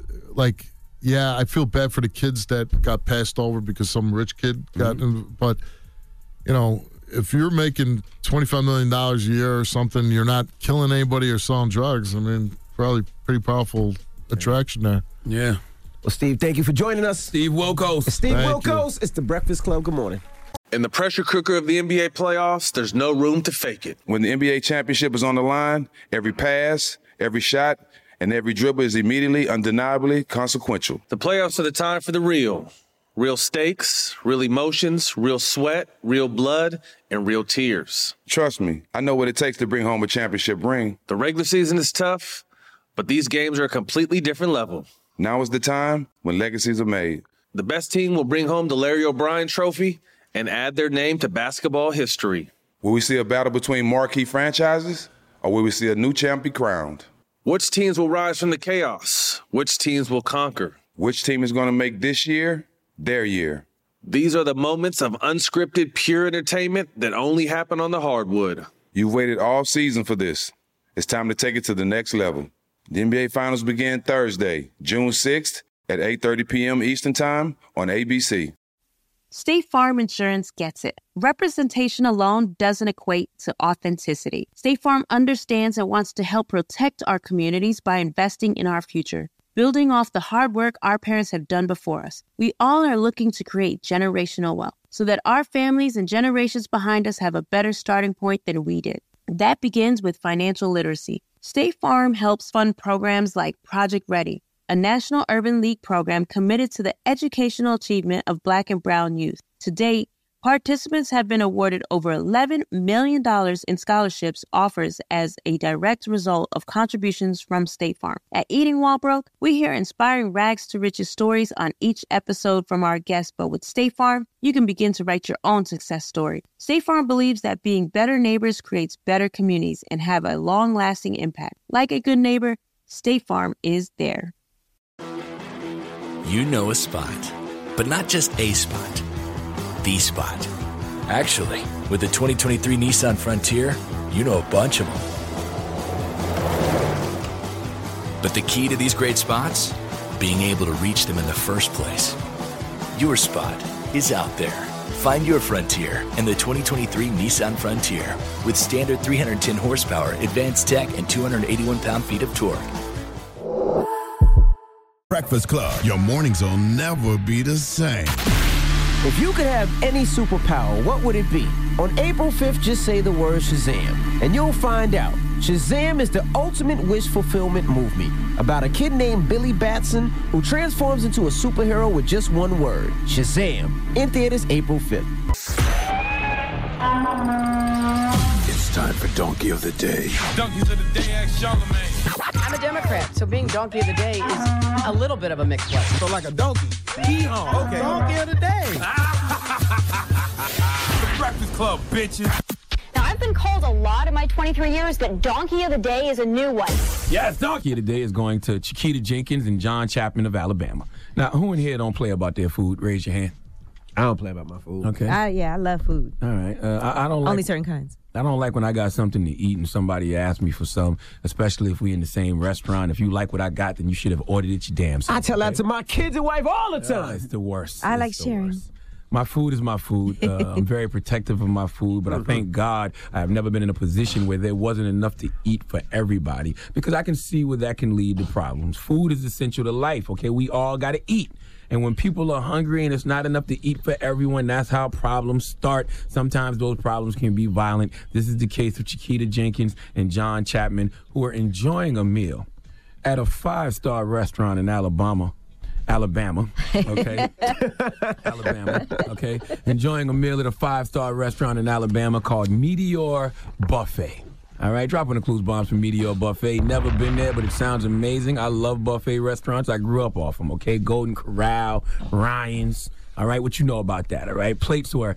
S16: yeah, I feel bad for the kids that got passed over because some rich kid got, but, you know, if you're making $25 million a year or something, you're not killing anybody or selling drugs. I mean, probably pretty powerful attraction there.
S1: Yeah.
S2: Well, Steve, thank you for joining us.
S1: Steve Wilkos.
S2: Steve Wilkos. It's the Breakfast Club. Good morning.
S11: In the pressure cooker of the NBA playoffs, there's no room to fake it.
S12: When the NBA championship is on the line, every pass, every shot, and every dribble is immediately, undeniably consequential.
S11: The playoffs are the time for the real. Real stakes, real emotions, real sweat, real blood, and real tears.
S12: Trust me, I know what it takes to bring home a championship ring.
S11: The regular season is tough, but these games are a completely different level.
S12: Now is the time when legacies are made.
S11: The best team will bring home the Larry O'Brien Trophy and add their name to basketball history.
S12: Will we see a battle between marquee franchises, or will we see a new champ be crowned?
S11: Which teams will rise from the chaos? Which teams will conquer?
S12: Which team is going to make this year their year?
S11: These are the moments of unscripted, pure entertainment that only happen on the hardwood.
S12: You've waited all season for this. It's time to take it to the next level. The NBA Finals begin Thursday, June 6th at 8:30 p.m. Eastern Time on ABC.
S13: State Farm Insurance gets it. Representation alone doesn't equate to authenticity. State Farm understands and wants to help protect our communities by investing in our future, building off the hard work our parents have done before us. We all are looking to create generational wealth so that our families and generations behind us have a better starting point than we did. That begins with financial literacy. State Farm helps fund programs like Project Ready, a National Urban League program committed to the educational achievement of Black and Brown youth. To date, participants have been awarded over $11 million in scholarships offers as a direct result of contributions from State Farm. At Eating While Broke, we hear inspiring rags to riches stories on each episode from our guests, but with State Farm, you can begin to write your own success story. State Farm believes that being better neighbors creates better communities and have a long-lasting impact. Like a good neighbor, State Farm is there.
S17: You know a spot, but not just a spot. The spot. Actually, with the 2023 Nissan Frontier, you know a bunch of them. But the key to these great spots? Being able to reach them in the first place. Your spot is out there. Find your Frontier in the 2023 Nissan Frontier with standard 310 horsepower, advanced tech, and 281 pound-feet of torque.
S7: Breakfast Club. Your mornings will never be the same.
S2: If you could have any superpower, what would it be? On April 5th, just say the word Shazam, and you'll find out. Shazam is the ultimate wish fulfillment movie about a kid named Billy Batson who transforms into a superhero with just one word, Shazam. In theaters April 5th.
S18: It's time for Donkey of the Day.
S8: Donkeys of the Day, ask Charlamagne.
S19: I'm a Democrat, so being Donkey of the Day is a little bit of a mixed one.
S18: So like a donkey. Hee-haw. Okay.
S19: Donkey of the Day.
S8: The Breakfast Club, bitches.
S20: Now, I've been called a lot in my 23 years, but Donkey of the Day is a new one.
S1: Yes, Donkey of the Day is going to Chiquita Jenkins and John Chapman of Alabama. Now, who in here don't play about their food? Raise your hand.
S2: I don't play about my food.
S1: Okay.
S4: Yeah, I love food.
S1: All right. I don't like...
S4: Only certain kinds.
S1: I don't like when I got something to eat and somebody asks me for some, especially if we in the same restaurant. If you like what I got, then you should have ordered it your damn self.
S2: I tell that to my kids and wife all the time.
S1: It's the worst.
S4: I like sharing.
S1: My food is my food. I'm very protective of my food, but I thank God I have never been in a position where there wasn't enough to eat for everybody, because I can see where that can lead to problems. Food is essential to life, okay? We all got to eat. And when people are hungry and it's not enough to eat for everyone, that's how problems start. Sometimes those problems can be violent. This is the case of Chiquita Jenkins and John Chapman, who are enjoying a meal at a 5-star restaurant in Alabama, okay? Alabama, okay? Enjoying a meal at a 5-star restaurant in Alabama called Meteor Buffet. All right, dropping the clues bombs from Meteor Buffet. Never been there, but it sounds amazing. I love buffet restaurants. I grew up off them, okay? Golden Corral, Ryan's. All right, what you know about that, all right? Plates were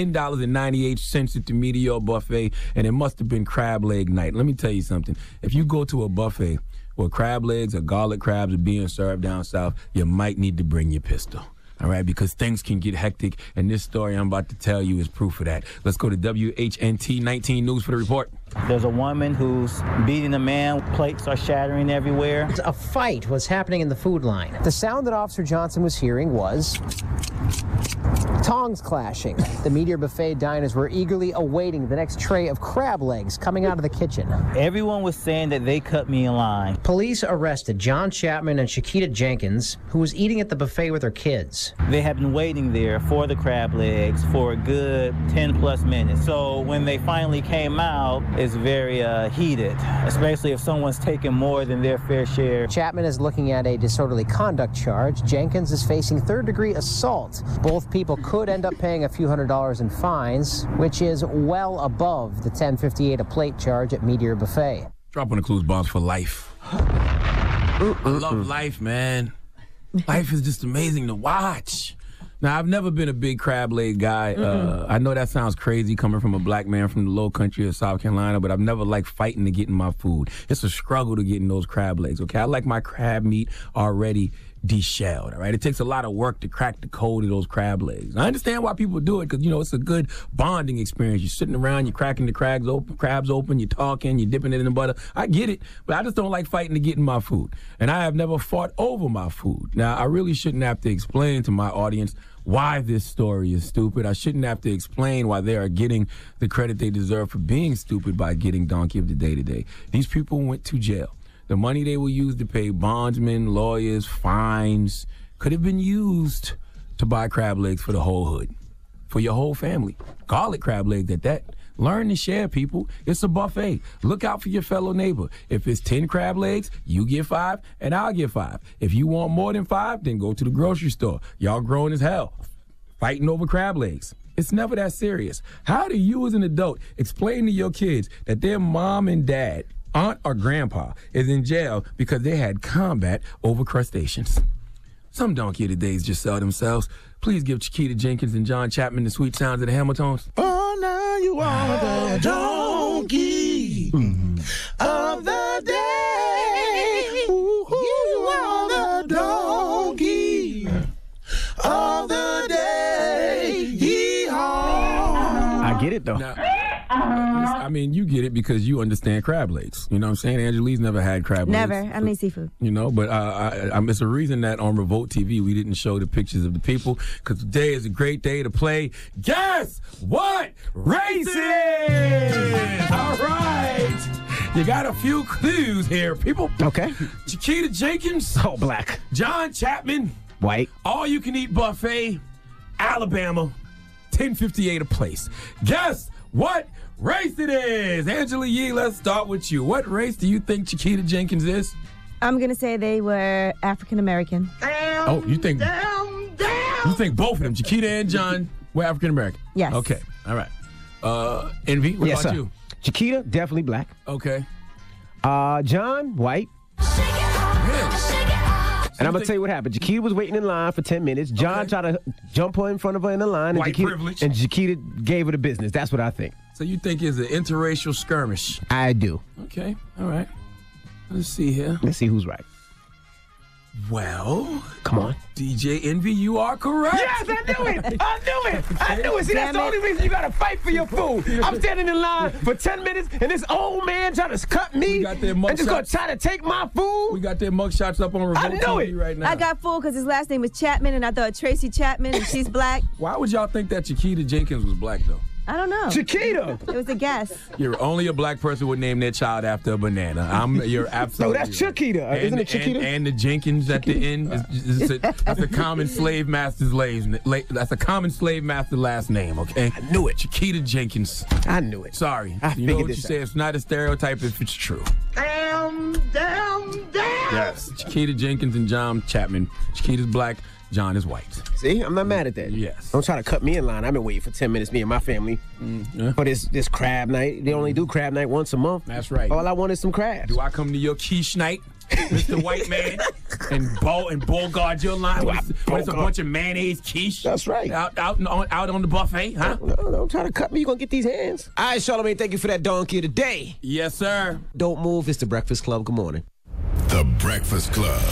S1: $10.98 at the Meteor Buffet, and it must have been crab leg night. Let me tell you something. If you go to a buffet where crab legs or garlic crabs are being served down south, you might need to bring your pistol. All right, because things can get hectic, and this story I'm about to tell you is proof of that. Let's go to WHNT 19 News for the report.
S21: There's a woman who's beating a man. Plates are shattering everywhere.
S22: A fight was happening in the food line. The sound that Officer Johnson was hearing was tongs clashing. The Meteor Buffet diners were eagerly awaiting the next tray of crab legs coming out of the kitchen.
S21: Everyone was saying that they cut me in line.
S22: Police arrested John Chapman and Shakita Jenkins, who was eating at the buffet with her kids.
S21: They had been waiting there for the crab legs for a good 10+ minutes. So when they finally came out, it's very heated, especially if someone's taking more than their fair share.
S22: Chapman is looking at a disorderly conduct charge. Jenkins is facing third-degree assault. Both people could end up paying a few $100s in fines, which is well above the $10.58 a plate charge at Meteor Buffet.
S1: Dropping the clues bombs for life. I love life, man. Life is just amazing to watch. Now, I've never been a big crab leg guy. I know that sounds crazy coming from a black man from the low country of South Carolina, but I've never liked fighting to get in my food. It's a struggle to get in those crab legs, okay? I like my crab meat already deshelled, all right? It takes a lot of work to crack the code of those crab legs. I understand why people do it because, you know, it's a good bonding experience. You're sitting around, you're cracking the crabs open, you're talking, you're dipping it in the butter. I get it, but I just don't like fighting to get in my food. And I have never fought over my food. Now, I really shouldn't have to explain to my audience why this story is stupid. I shouldn't have to explain why they are getting the credit they deserve for being stupid by getting Donkey of the Day today. These people went to jail. The money they will use to pay bondsmen, lawyers, fines, could have been used to buy crab legs for the whole hood, for your whole family. Garlic crab legs at that. Learn to share, people. It's a buffet. Look out for your fellow neighbor. If it's 10 crab legs, you get 5 and I'll get 5. If you want more than 5, then go to the grocery store. Y'all grown as hell, fighting over crab legs. It's never that serious. How do you as an adult explain to your kids that their mom and dad, aunt or grandpa, is in jail because they had combat over crustaceans? Some Donkey of the Days just sell themselves. Please give Shakita Jenkins and John Chapman the sweet sounds of the Hamiltons.
S23: Oh, now you are the donkey of the day. You are the donkey of the day. Yee-haw.
S2: I get it, though.
S1: Now, I mean, you get it because you understand crab legs. You know what I'm saying? Angelique's never had crab legs.
S4: Never. I mean seafood.
S1: You know, but it's a reason that on Revolt TV we didn't show the pictures of the people because today is a great day to play Guess What Race It Is? All right. You got a few clues here, people.
S2: Okay.
S1: Shakita Jenkins.
S2: Oh, black.
S1: John Chapman.
S2: White.
S1: All you can eat buffet. Alabama. $10.58 a place. Guess what race it is? Angela Yee, let's start with you. What race do you think Shakita Jenkins is?
S4: I'm going to say they were African American.
S1: Oh, you think both of them, Shakita and John, were African American?
S4: Yes.
S1: Okay, all right. Envy, what about you?
S2: Shakita, definitely black.
S1: Okay.
S2: John, white. And I'm going to tell you what happened. Shakita was waiting in line for 10 minutes. John tried to jump her in front of her in the line.
S1: White privilege.
S2: And Shakita gave her the business. That's what I think.
S1: So you think it's an interracial skirmish?
S2: I do.
S1: Okay, all right. Let's see here.
S2: Let's see who's right.
S1: Well,
S2: come on.
S1: DJ Envy, you are correct.
S2: Yes, I knew it. I knew it. See, that's the only reason you got to fight for your food. I'm standing in line for 10 minutes, and this old man trying to cut me and just going to try to take my food.
S1: We got their mugshots up on Revolt TV right now.
S4: I got fooled because his last name was Chapman, and I thought Tracy Chapman, and she's black.
S1: Why would y'all think that Shakita Jenkins was black, though?
S4: I don't know.
S2: Shakita.
S4: It was a guess.
S1: You're only a black person would name their child after a banana. You're absolutely.
S2: No, that's Shakita. Isn't it Shakita?
S1: And the Jenkins at the end. That's a common slave master's That's a common slave master last name. Okay.
S2: I knew it.
S1: Shakita Jenkins.
S2: I knew it.
S1: Sorry.
S2: I
S1: you know what you
S2: this
S1: say? It's not a stereotype if it's true.
S23: Damn.
S1: Yes. Shakita Jenkins and John Chapman. Shakita's black. John is white.
S2: See, I'm not mad at that.
S1: Yes.
S2: Don't try to cut me in line. I've been waiting for 10 minutes, me and my family, for this crab night. They only do crab night once a month.
S1: That's right.
S2: All I want is some crabs.
S1: Do I come to your quiche night, Mr. White Man, and guard your line with a bunch of mayonnaise quiche?
S2: That's right.
S1: Out on the buffet, huh?
S2: No, don't try to cut me. You're going to get these hands. All right, Charlamagne, thank you for that donkey of the day.
S1: Yes, sir.
S2: Don't move. It's The Breakfast Club. Good morning.
S7: The Breakfast Club.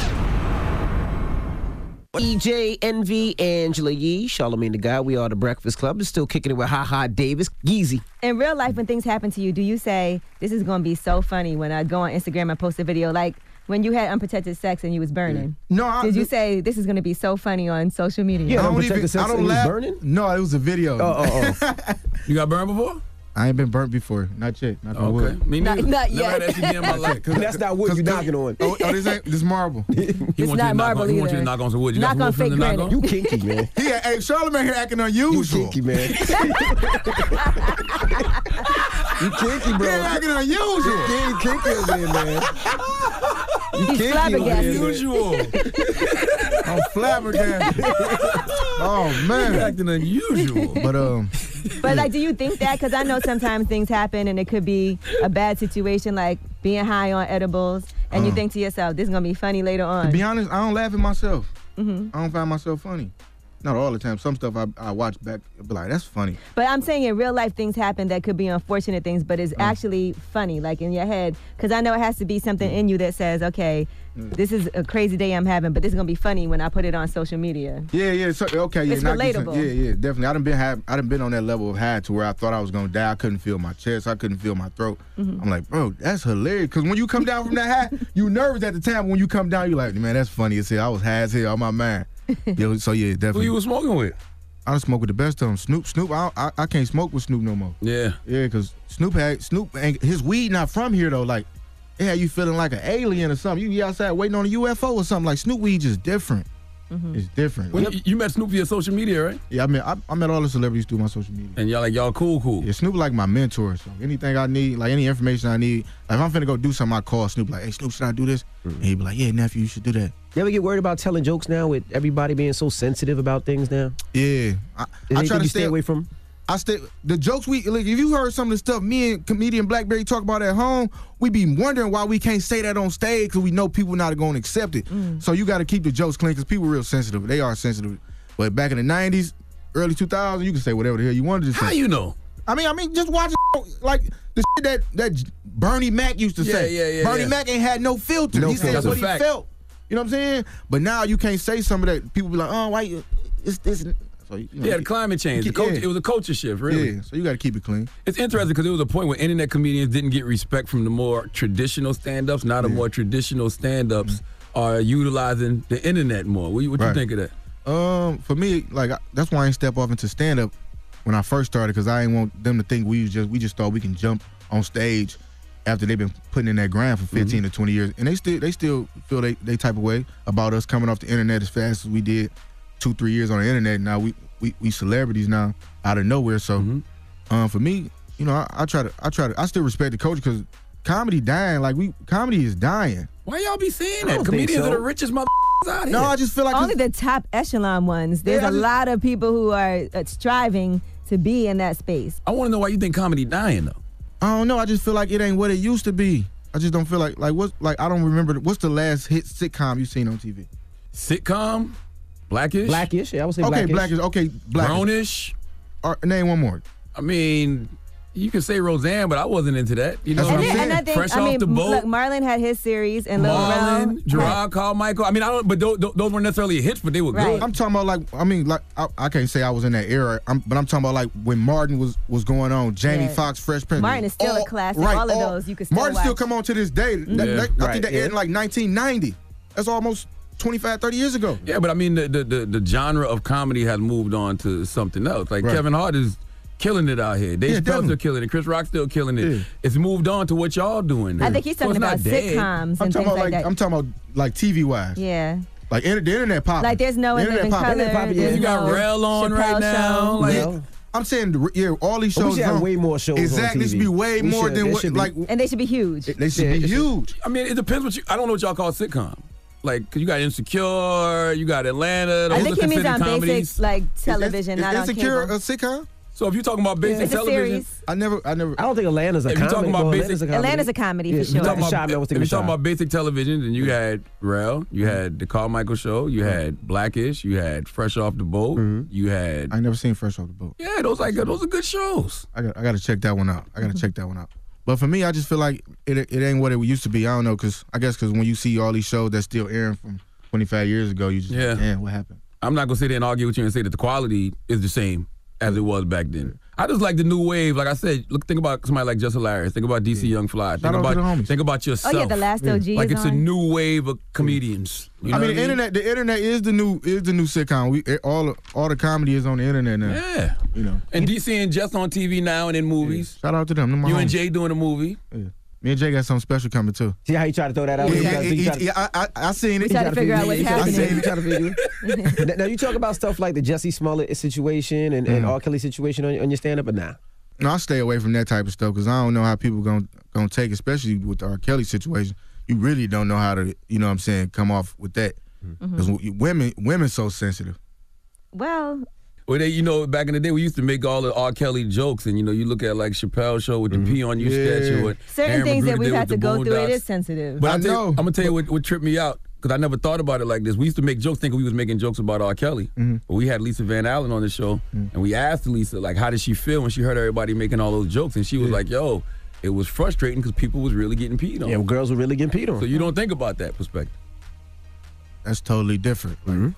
S2: EJ, Envy, Angela Yee, Charlamagne the Guy. We are The Breakfast Club. They're still kicking it with Ha Davis. Yeezy.
S4: In real life, when things happen to you, do you say, this is going to be so funny when I go on Instagram and post a video like when you had unprotected sex and you was burning?
S3: No,
S4: Did you say, this is going to be so funny on social media?
S2: Yeah,
S3: I don't laugh.
S2: Burning?
S3: No, it was a video.
S1: You got burned before?
S3: I ain't been burnt before. Not yet. Not on wood.
S1: Me neither.
S4: Not
S1: Never had
S4: yet.
S1: STD in my life.
S2: That's not wood you're knocking on.
S3: This marble.
S1: He
S4: It's
S1: wants you
S4: not
S1: to knock
S4: marble
S1: on. He wants you
S4: either.
S1: to knock on some wood. You
S4: Knock
S1: got
S4: on
S1: some wood for him
S4: fake
S1: to knock
S4: granite.
S1: on?
S2: You kinky, man.
S3: Hey, Charlamagne here acting unusual.
S2: You kinky, man. You kinky, bro.
S3: He acting unusual.
S2: You kinky over there, man. You
S4: He's
S2: kinky
S4: flabbergasted.
S1: Unusual.
S3: I'm flabbergasted. Oh man,
S1: You're acting unusual.
S4: But like, do you think that? Because I know sometimes things happen and it could be a bad situation, like being high on edibles, and you think to yourself, this is going to be funny later on.
S3: to be honest, I don't laugh at myself.
S4: Mhm.
S3: I don't find myself funny. Not all the time. Some stuff I watch back, be like, that's funny.
S4: But I'm saying in real life things happen that could be unfortunate things, but it's actually funny, like in your head. Because I know it has to be something in you that says, okay, this is a crazy day I'm having, but this is going to be funny when I put it on social media.
S3: Yeah. So, okay, yeah.
S4: It's
S3: not just-
S4: relatable.
S3: Yeah, definitely. I done been on that level of high to where I thought I was gonna die. I couldn't feel my chest. I couldn't feel my throat.
S4: Mhm.
S3: I'm like, bro, that's hilarious. Because when you come down from that high, you nervous at the time. When you come down, you like, man, that's funny as hell. I was high as hell on my mind. So yeah, definitely.
S1: Who you was smoking with?
S3: I done smoke with the best of them. Snoop, I can't smoke with Snoop no more.
S1: Yeah.
S3: Yeah, because Snoop ain't, his weed not from here though. Like, it had you feeling like an alien or something. You be outside waiting on a UFO or something. Like, Snoop weed just different. It's different.
S1: Well, you met Snoop via social media, right?
S3: Yeah, I met all the celebrities through my social media.
S1: And y'all cool.
S3: Yeah, Snoop like my mentor. So anything I need, like any information I need, like if I'm finna go do something, I call Snoop like, hey Snoop, should I do this? And he be like, yeah, nephew, you should do that.
S2: You ever get worried about telling jokes now with everybody being so sensitive about things now?
S3: Yeah. I try to
S2: stay away from.
S3: The jokes like if you heard some of the stuff me and comedian Blackberry talk about at home, we be wondering why we can't say that on stage because we know people not going to accept it. So you got to keep the jokes clean because people real sensitive. They are sensitive. But back in the 90s, early 2000s, you can say whatever the hell you wanted to say.
S1: How you know?
S3: I mean, just watch like the shit that Bernie Mac used to say.
S1: Yeah.
S3: Bernie Mac ain't had no filter.
S2: No
S3: He said
S2: filter.
S3: what he
S1: That's a fact.
S3: felt. You know what I'm saying? But now you can't say some of that. People be like, oh, why you, it's this. So, you know,
S1: Yeah, the climate change.
S3: Yeah.
S1: It was a culture shift, really.
S3: Yeah, so you got to keep it clean.
S1: It's interesting because there was a point where internet comedians didn't get respect from the more traditional stand-ups. Now the more traditional stand-ups are utilizing the internet more. What you think of that?
S3: For me, like that's why I ain't step off into stand-up when I first started because I ain't want them to think we just thought we can jump on stage after they've been putting in that grind for 15 to 20 years, and they still feel they type of way about us coming off the internet as fast as we did 2-3 years on the internet. Now we celebrities now out of nowhere. So for me, you know, I still respect the culture because comedy dying. Like comedy is dying.
S1: Why y'all be saying
S2: I
S1: that?
S2: don't
S1: Comedians
S2: think so.
S1: are the richest motherfuckers out here.
S3: No, I just feel like
S4: Only the top echelon ones. There's a lot of people who are striving to be in that space.
S1: I want to know why you think comedy dying though.
S3: I don't know. I just feel like it ain't what it used to be. I just don't feel like I don't remember what's the last hit sitcom you seen on TV?
S1: Sitcom, Blackish.
S2: Blackish, yeah, I would say
S3: Okay,
S2: Blackish.
S3: Blackish.
S1: Grownish.
S3: Name one more.
S1: I mean, you can say Roseanne, but I wasn't into that. You know what I'm saying?
S4: I think,
S1: Fresh off the boat.
S4: Look, Marlon had his series and Lil
S1: Marlon,
S4: Rel.
S1: Gerard Carmichael. I mean, but those weren't necessarily hits, but they were good.
S3: I'm talking about I can't say I was in that era, but I'm talking about like when Martin was going on, Jamie Foxx, Fresh Prince.
S4: Martin is still a classic. All of those you can still
S3: Martin
S4: watch.
S3: still come on to this day. I think that aired in like 1990. That's almost 25, 30 years ago.
S1: Yeah, but I mean, the genre of comedy has moved on to something else. Like Kevin Hart is killing it out here. Dave Chappelle still killing it. Chris Rock still killing it. It's moved on to what y'all doing.
S4: I think he's talking about sitcoms and things like that.
S3: I'm talking about like TV wise.
S4: Yeah.
S3: Like the internet popping.
S4: Like there's no
S3: The
S4: Living
S3: internet
S4: Color.
S3: popping.
S4: There's
S1: You got
S4: no
S1: Rel on
S4: Chappelle
S1: right now.
S4: Show.
S1: Like,
S3: I'm saying, all these
S2: We
S3: shows
S2: should have
S3: on-
S2: way more shows
S3: Exactly.
S2: on
S3: It should be
S2: TV.
S3: way
S2: We
S3: more
S2: should.
S3: than
S2: They
S3: what
S2: should be.
S3: like.
S4: And they should be huge.
S3: They should be huge.
S1: I mean, it depends what I don't know what y'all call sitcom. Like, 'cause you got Insecure, you got Atlanta. Those
S4: I think
S1: are
S4: he means
S1: considered
S4: on
S1: comedies.
S4: basic like television, not on
S3: Insecure
S4: cable.
S3: a sitcom?
S1: So if you're talking about basic
S4: It's a
S1: television,
S4: series.
S3: I never.
S2: I don't think Atlanta's a
S1: if you're
S2: comedy.
S1: talking about
S2: Well,
S1: basic,
S4: Atlanta's a comedy for
S2: Yeah,
S4: sure.
S2: you're talking
S1: If
S2: about-
S1: you're talking about basic television, then you had Rel, you had the Carmichael Show, you had Blackish, you had Fresh Off the Boat, you had.
S3: I never seen Fresh Off the Boat.
S1: Yeah, those are good shows.
S3: I got to check that one out. I got to check that one out. But for me, I just feel like it ain't what it used to be. I don't know, because when you see all these shows that's still airing from 25 years ago, you just like, damn, what happened?
S1: I'm not gonna sit there and argue with you and say that the quality is the same as it was back then. I just like the new wave. Like I said, think about somebody like Just Hilarious. Think about DC Young Fly. Think about yourself.
S4: Oh yeah, the last OG
S1: Like
S4: is
S1: it's
S4: on.
S1: a new wave of comedians. You know
S3: I mean,
S1: what
S3: the internet is the new sitcom. All the comedy is on the internet now.
S1: Yeah,
S3: you know.
S1: And DC and Just on TV now and in movies.
S3: Shout out to them.
S1: You and Jay doing a movie.
S3: Yeah. Me and Jay got something special coming too.
S2: See how you try to throw that out?
S3: I seen it.
S4: You try to figure out what's happening.
S2: You try to figure it. Now you talk about stuff like the Jussie Smollett situation and R. Kelly situation on your stand-up, but nah.
S3: No, I stay away from that type of stuff because I don't know how people gonna take, especially with the R. Kelly situation. You really don't know how to, you know what I'm saying, come off with that. Because women so sensitive.
S4: Well,
S1: back in the day, we used to make all the R. Kelly jokes, and you look at like Chappelle's show with the Pee on You sketch, or what
S4: certain
S1: Aaron
S4: things
S1: McGruder
S4: that we've
S1: did
S4: had
S1: with
S4: to
S1: the
S4: go through, it
S1: Boondocks.
S4: is sensitive.
S1: But I'm gonna tell you what tripped me out, because I never thought about it like this. We used to make jokes thinking we was making jokes about R. Kelly. But we had Lisa Van Allen on the show, and we asked Lisa, like, how did she feel when she heard everybody making all those jokes? And she was like, yo, it was frustrating because people was really getting peed on.
S2: Yeah, girls were really getting peed on.
S1: So you don't think about that perspective.
S3: That's totally different. Like,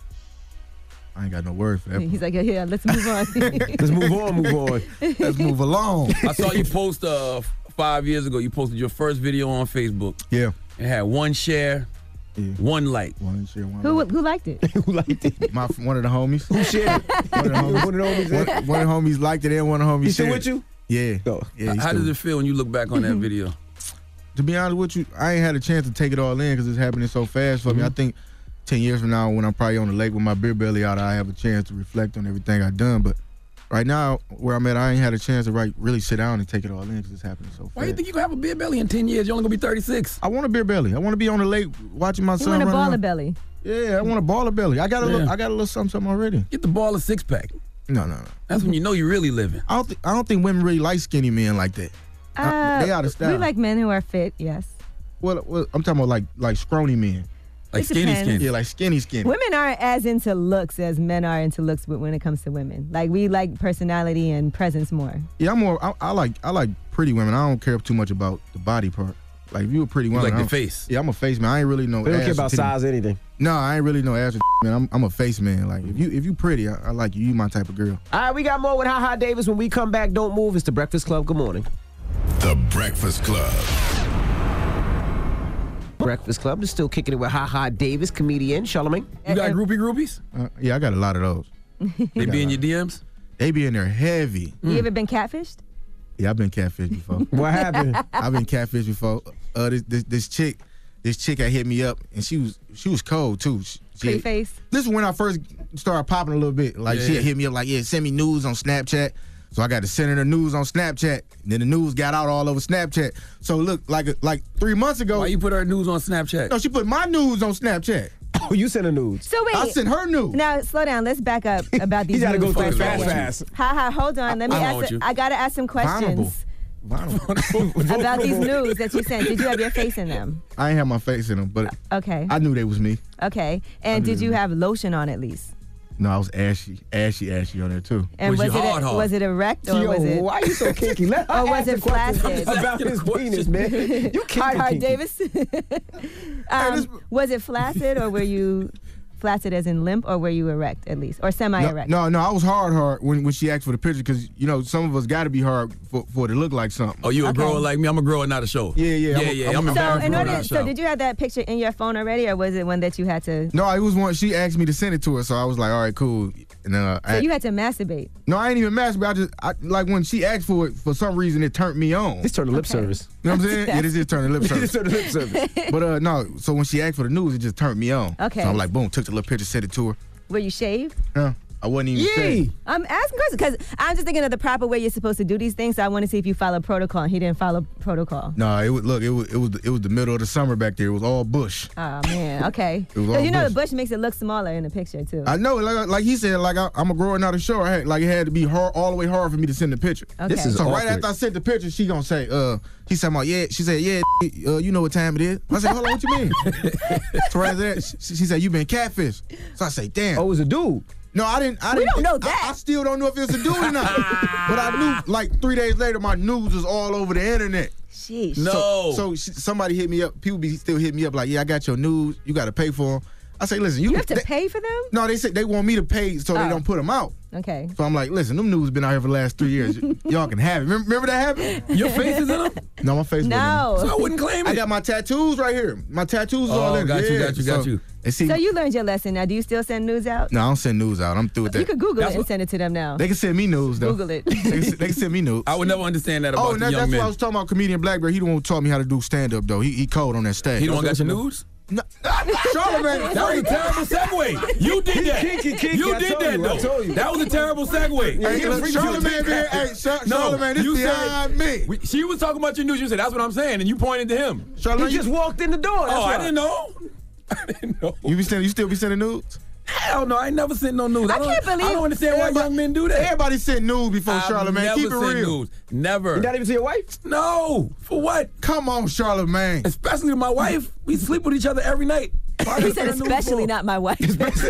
S3: I ain't got no word for that.
S4: He's like, yeah, let's move on.
S2: Let's move on.
S3: Let's move along.
S1: I saw you post 5 years ago. You posted your first video on Facebook.
S3: Yeah.
S1: It had 1 share, 1 like.
S3: 1 share, 1
S4: Who
S3: like.
S4: liked it?
S2: Who liked it?
S3: One of the homies.
S2: Who shared it?
S3: One of the homies. One of the homies liked it, and one of the homies
S2: He still
S3: shared
S2: with you?
S3: Yeah. Yeah.
S1: How does it feel when you look back on that video?
S3: To be honest with you, I ain't had a chance to take it all in because it's happening so fast for me. I think 10 years from now, when I'm probably on the lake with my beer belly out, I have a chance to reflect on everything I've done. But right now, where I'm at, I ain't had a chance to really sit down and take it all in because it's happening so fast.
S1: Why do you think you gonna have a beer belly in 10 years? You're only gonna be 36.
S3: I want a beer belly. I want to be on the lake watching my
S4: You
S3: son
S4: want a
S3: run
S4: baller
S3: around.
S4: belly?
S3: Yeah, I want a baller belly. I got a little something already.
S1: Get the baller 6-pack.
S3: No.
S1: That's when you know you're really living.
S3: I don't think women really like skinny men like that. They out of style.
S4: We like men who are fit, yes.
S3: Well, I'm talking about like scrawny men.
S1: Like
S4: It depends.
S3: Yeah, like skinny.
S4: Women aren't as into looks as men are into looks when it comes to women. Like, we like personality and presence more.
S3: Yeah, I'm more. I like pretty women. I don't care too much about the body part. Like, if you a pretty woman,
S1: like the face.
S3: Yeah, I'm a face man. I ain't really no.
S2: We don't
S3: ass
S2: care
S3: or
S2: about
S3: titty.
S2: size or anything.
S3: No, I ain't really no ass or man. I'm a face man. Like, if you pretty, I like you. You my type of girl.
S2: All right, we got more with Ha Davis. When we come back, don't move. It's the Breakfast Club. Good morning.
S7: The Breakfast Club.
S2: Breakfast Club is still kicking it with Ha Davis, comedian, Charlamagne.
S1: You got groupies?
S3: Yeah, I got a lot of those.
S1: They be in your DMs?
S3: They be in there heavy.
S4: You ever been catfished?
S3: Yeah, I've been catfished before.
S2: What happened?
S3: I've been catfished before. This chick had hit me up, and she was cold too.
S4: Pretty face.
S3: This is when I first started popping a little bit. Like, she had hit me up like, yeah, send me news on Snapchat. So I got to send her the news on Snapchat. And then the news got out all over Snapchat. So look, like 3 months ago.
S1: Why you put her news on Snapchat?
S3: No, she put my news on Snapchat.
S2: Oh, you sent her nudes.
S4: So wait.
S3: I sent her news.
S4: Now, slow down. Let's back up about these
S2: You gotta
S4: news
S2: go through it
S4: for a second.
S2: fast.
S4: Ha, hold on. Let me ask. I gotta ask some questions about these news that you sent. Did you have your face in them?
S3: I ain't have my face in them, but
S4: Okay.
S3: I knew they was me.
S4: Okay. And did you have lotion on at least?
S3: No, I was ashy on there too.
S4: And was it erect or was it?
S2: Why are you so kinky? Let her
S4: Or was
S2: ask
S4: it
S2: the question
S4: flaccid?
S2: about his penis, man. You kinky.
S4: Hard Davis. Was it flaccid or were you flaccid as in limp, or were you erect at least, or semi-erect?
S3: No, I was hard when she asked for the picture because some of us got to be hard for it to look like something.
S1: Oh, you a grower like me? I'm a grower, not a show.
S3: Yeah.
S1: I'm embarrassed.
S4: So did you have that picture in your phone already, or was it one that you had to?
S3: No, it was one. She asked me to send it to her, so I was like, all right, cool. And
S4: So you had to masturbate.
S3: No, I ain't even masturbate. I like when she asked for it. For some reason, it turned me on.
S2: This turned to lip service.
S3: You know what I'm saying? Yeah, this is turning lip service.
S2: This turned to lip service.
S3: But no, so when she asked for the news, it just turned me on.
S4: Okay.
S3: So I'm like, boom, took the little picture, sent it to her.
S4: Were you shaved?
S3: Yeah. I wasn't even saying.
S4: I'm asking questions because I'm just thinking of the proper way you're supposed to do these things. So I want to see if you follow protocol. And he didn't follow protocol.
S3: No, it was the middle of the summer back there. It was all bush.
S4: Oh man, okay.
S3: It was all
S4: Because you know
S3: bush.
S4: the bush makes it look smaller in the picture too.
S3: I know, like he said, like I'm a growing out of show. It had to be hard, all the way hard for me to send the picture.
S4: Okay. This is
S3: so
S4: awkward.
S3: right after I sent the picture, she gonna say, he said, she said, you know what time it is? I said, hold on, what you mean? So right there, she said, you been catfished. So I say, damn.
S2: Oh, it was a dude.
S3: No, I didn't.
S4: We don't know that.
S3: I still don't know if it's a dude or not. But I knew, like 3 days later, my news was all over the internet.
S4: Sheesh.
S1: No.
S3: So somebody hit me up. People be still hitting me up like, yeah, I got your news. You got to pay for them. I say, listen,
S4: You have to pay for them?
S3: No, they said they want me to pay so they don't put them out.
S4: Okay.
S3: So I'm like, listen, them news been out here for the last 3 years. Y'all can have it. Remember that happened?
S1: Your face is in them?
S3: No, my face wasn't in
S4: No.
S3: them.
S1: So I wouldn't claim it.
S3: I got my tattoos right here. My tattoos all in.
S1: got you,
S3: Yeah.
S1: got you.
S3: And see,
S4: So you learned your lesson. Now, do you still send news out?
S3: no, I don't send news out. I'm through with that.
S4: You could Google it and send it to them now.
S3: They can send me news though.
S4: Google it.
S3: They can send me news.
S1: I would never understand that about
S3: and
S1: the young
S3: that's
S1: men.
S3: what I was talking about. Comedian Blackberry. He the one who taught me how to do stand up though. He cold on that stage.
S1: He the one got your news?
S3: No, Charlamagne.
S1: That was a terrible segue. You did that. You did that, though.
S2: I told you.
S1: That was a terrible segue.
S3: Hey, Charlamagne, Charlamagne, this behind me.
S1: She was talking about your news. You said, that's what I'm saying, and you pointed to him.
S3: Charlamagne,
S2: He just walked in the door. That's
S1: Oh, I
S2: why.
S1: didn't know. I didn't know.
S3: You still be sending nudes?
S1: Hell no, I ain't never sent no news.
S4: I can't believe-
S1: I don't understand why young men do that.
S3: Everybody sent nudes before
S1: I've
S3: Charlamagne.
S1: never
S3: Keep it
S1: sent
S3: real.
S1: news. Never.
S2: Not even to your wife?
S1: No. For what?
S3: Come on, Charlamagne.
S1: Especially to my wife. We sleep with each other every night.
S4: He said, especially not my wife.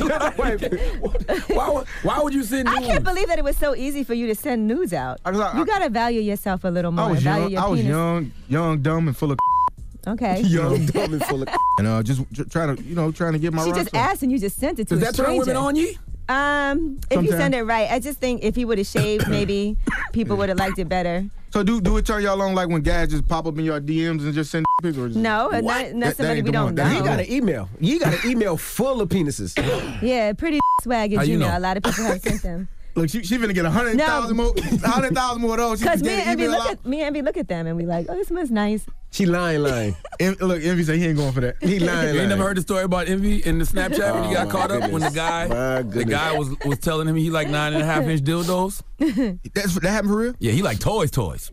S1: Why would you send news?
S4: I can't believe that it was so easy for you to send news out. You got to value yourself a little more.
S3: I was
S4: value your penis.
S3: young, dumb, and full of.
S4: Okay.
S2: Young, dumb, and full of.
S3: And just trying to get my.
S4: She
S3: rocks
S4: just
S3: on.
S4: asked and you just sent it to
S1: Does
S4: a
S1: that turn
S4: stranger.
S1: women on you?
S4: If you send it right, I just think if he would have shaved, maybe people would have liked it better.
S3: So do it turn y'all on like when guys just pop up in your DMs and just send pics? Or just,
S4: No, not
S3: That
S4: somebody
S3: ain't
S4: we
S3: the
S4: don't
S3: one.
S4: know.
S3: That
S2: He got an email. You got an email full of penises.
S4: Yeah, pretty swag at
S1: How you
S4: Gmail.
S1: know?
S4: A lot of people have sent them.
S3: Look, she finna get 100,000 more of those. She
S4: Because
S3: can
S4: me
S3: get
S4: and
S3: an
S4: Envy
S3: email
S4: look
S3: out.
S4: at Envy look at them and we like, oh, this one's nice.
S2: She lying.
S3: Look, Envy said he ain't going for that.
S2: He lying.
S1: You ain't never heard the story about Envy in the Snapchat when he got caught up when the
S2: My goodness.
S1: guy was telling him he like 9.5-inch dildos?
S3: That happened for real?
S1: Yeah, he like toys.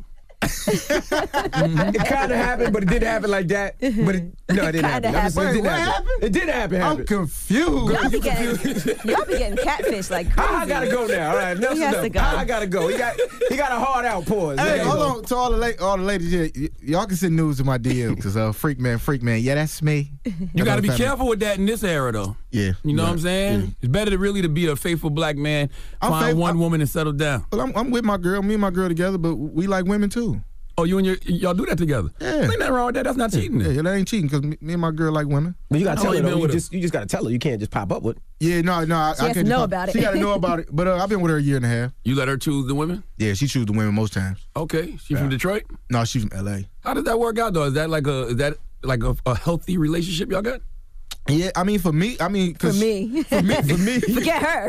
S2: It kind of happened, but it didn't happen like that. But it didn't happen.
S4: Kinda
S2: I'm just saying,
S4: happened.
S2: it didn't happen. It didn't happen.
S3: I'm confused.
S4: Y'all be getting catfish like crazy.
S2: I gotta go now. All right,
S4: He has to go.
S2: I gotta go. He got a hard out pause.
S3: Hey,
S2: There you
S3: hold
S2: go.
S3: on to all the ladies here. Y'all can send news in my DMs because freak man. Yeah, that's me.
S1: You got to be careful with that in this era, though.
S3: Yeah,
S1: You know what I'm saying?
S3: Yeah.
S1: It's better to be a faithful black man,
S3: I'm
S1: find
S3: faithful.
S1: one woman and settle down.
S3: Well, I'm with my girl. Me and my girl together, but we like women too.
S1: Oh, you and y'all do that together?
S3: Yeah.
S1: Ain't nothing wrong with that. That's not cheating.
S3: Yeah, that ain't cheating because me and my girl like women.
S2: But you gotta
S1: How
S2: tell
S1: long
S2: her.
S1: you been
S2: Though.
S1: with
S2: You just gotta tell her. You can't just pop up with.
S3: Yeah, no, I
S4: She has
S3: can't
S4: to know
S3: just-
S4: about it.
S3: She got to know about it. But I've been with her a year and a half.
S1: You let her choose the women?
S3: Yeah, she choose the women most times.
S1: Okay. She from Detroit?
S3: No, she's from LA.
S1: How does that work out, though? Is that like a healthy relationship y'all got?
S3: Yeah, I mean for me,
S4: For me.
S3: for me.
S4: Forget her.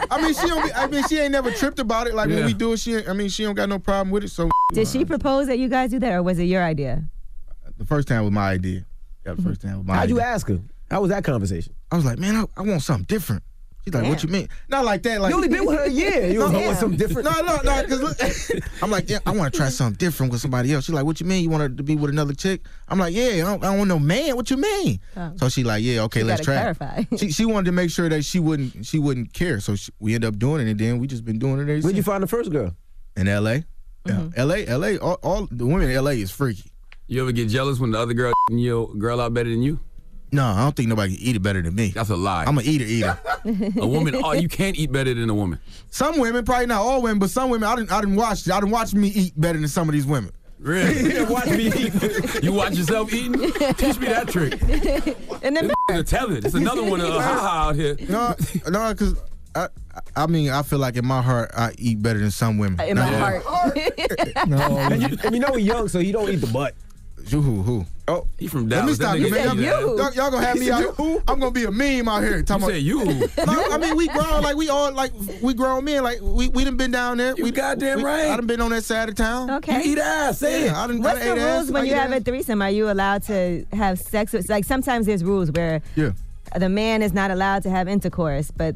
S3: She ain't never tripped about it. Like
S1: Yeah.
S3: when we do it, she don't got no problem with it. So
S4: Did she propose that you guys do that or was it your idea?
S3: the first time was my idea. Yeah, the first time was my
S2: How'd
S3: idea.
S2: you ask her? How was that conversation?
S3: I was like, man, I want something different. She's like, what you mean? Not like that. Like
S2: You only been with her a year. You was want something different.
S3: No. Because I'm like, yeah, I want to try something different with somebody else. She's like, what you mean? You want to be with another chick? I'm like, yeah, I don't want no man. What you mean?
S4: Oh.
S3: So she like, yeah, okay,
S4: You
S3: let's
S4: gotta
S3: try.
S4: clarify.
S3: She wanted to make sure that she wouldn't care. So we ended up doing it, and then we just been doing it ever
S2: Where'd
S3: since.
S2: you find the first girl?
S3: In L.A. Yeah, L.A. All the women in L.A. is freaky.
S1: You ever get jealous when the other girl your girl out better than you?
S3: No, I don't think nobody can eat it better than me.
S1: That's a lie.
S3: I'm an eater.
S1: A woman, you can't eat better than a woman.
S3: Some women, probably not all women, but some women, I didn't watch it. I didn't watch me eat better than some of these women.
S1: Really? Watch me eat. You watch yourself eating? Teach me that trick.
S4: And then
S1: Tell it. It's another one out here.
S3: No, because I mean, I feel like in my heart, I eat better than some women.
S4: in my heart.
S3: No,
S2: And you know he's young, so he don't eat the butt.
S3: Who?
S1: Oh, he from
S3: Let me
S1: Dallas.
S3: stop.
S1: That nigga
S3: Man,
S1: say
S4: you.
S1: that.
S3: Y'all gonna have me out here. I'm gonna be a meme out here.
S1: You say you.
S3: No, I mean, we grown, like we grown men, like we done been down there.
S1: You goddamn right.
S3: I done been on that side of town.
S4: Okay.
S1: You eat ass. Say it.
S3: I done
S4: What's the
S3: ate ass.
S4: rules when
S3: I
S4: you
S3: eat
S4: have a
S3: ass.
S4: threesome? Are you allowed to have sex with, like sometimes there's rules where
S3: Yeah.
S4: the man is not allowed to have intercourse, but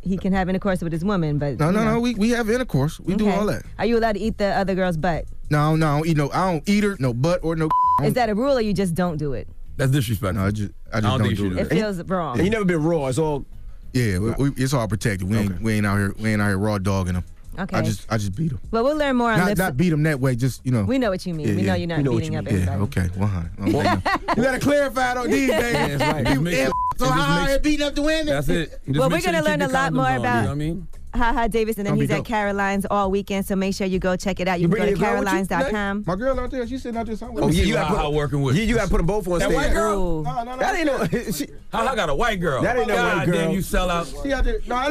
S4: he can have intercourse with his woman, but
S3: No. We have intercourse. We do all that.
S4: Are you allowed to eat the other girl's butt?
S3: No, I don't eat her, no butt or no.
S4: Is that a rule or you just don't do it?
S1: That's disrespectful.
S3: No, I just don't do it.
S4: It feels wrong.
S2: You never been raw. It's all.
S3: Yeah, it's all protected. We ain't out here raw dogging them.
S4: Okay.
S3: I just beat them.
S4: Well, we'll learn more on lips.
S3: Not beat them that way. Just
S4: We know what you mean. We know you're not beating up everybody.
S3: Yeah, okay. Well, honey. You gotta clarify those these days.
S1: Yeah, that's right.
S3: So how are beating up the women?
S1: That's it.
S4: Well, we're gonna learn a lot more about.
S1: You know what I mean?
S4: HaHa Davis, and then he's at Caroline's all weekend, so make sure you go check it out. You can go to carolines.com.
S3: My girl out there, she's sitting out there somewhere.
S2: Oh, yeah, you
S1: got working with.
S2: You got to put them both on
S1: that
S2: stage.
S1: White girl?
S3: No.
S2: That ain't no.
S1: I got a white girl.
S2: That ain't no white girl.
S1: Damn, you sell out.
S3: She out there. No.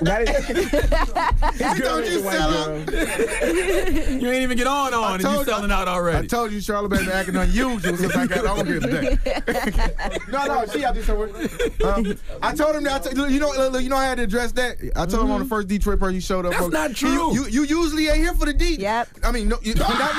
S2: This girl ain't the white girl.
S1: You ain't even get on, and you selling out already.
S3: I told you Charlamagne been acting unusual since I got on here today. No, she out there somewhere. I told him that. You know I had to address that. I told him on the first Detroit person you showed up.
S1: That's not true.
S3: You usually ain't here for the D.
S4: Yep.
S3: I mean, not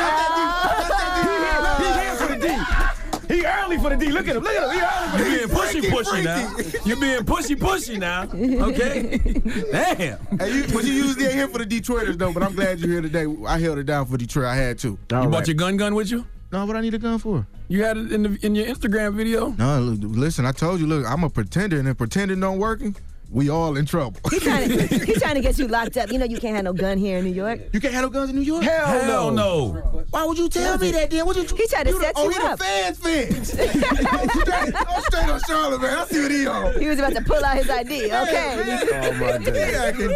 S3: that
S2: D. He here for the D. He early for the D. Look at him. He early for the D.
S1: You being pushy now. You're being pushy now. Okay. Damn.
S3: But you usually ain't here for the Detroiters though. But I'm glad you're here today. I held it down for Detroit. I had to.
S1: You bought your gun with you?
S3: No, what I need a gun for?
S1: You had it in your Instagram video?
S3: No, listen. I told you. Look, I'm a pretender, and if pretending don't working, we all in trouble.
S4: He's trying to get you locked up. You know you can't have no gun here in New York.
S3: You can't have no guns in New York?
S1: Hell no.
S3: Why would you tell me that then?
S4: He tried to set you up.
S3: He the fans. I'm straight on Charlamagne. I see what he on.
S4: He was about to pull out his ID. Okay.
S2: Oh my God.
S3: He acting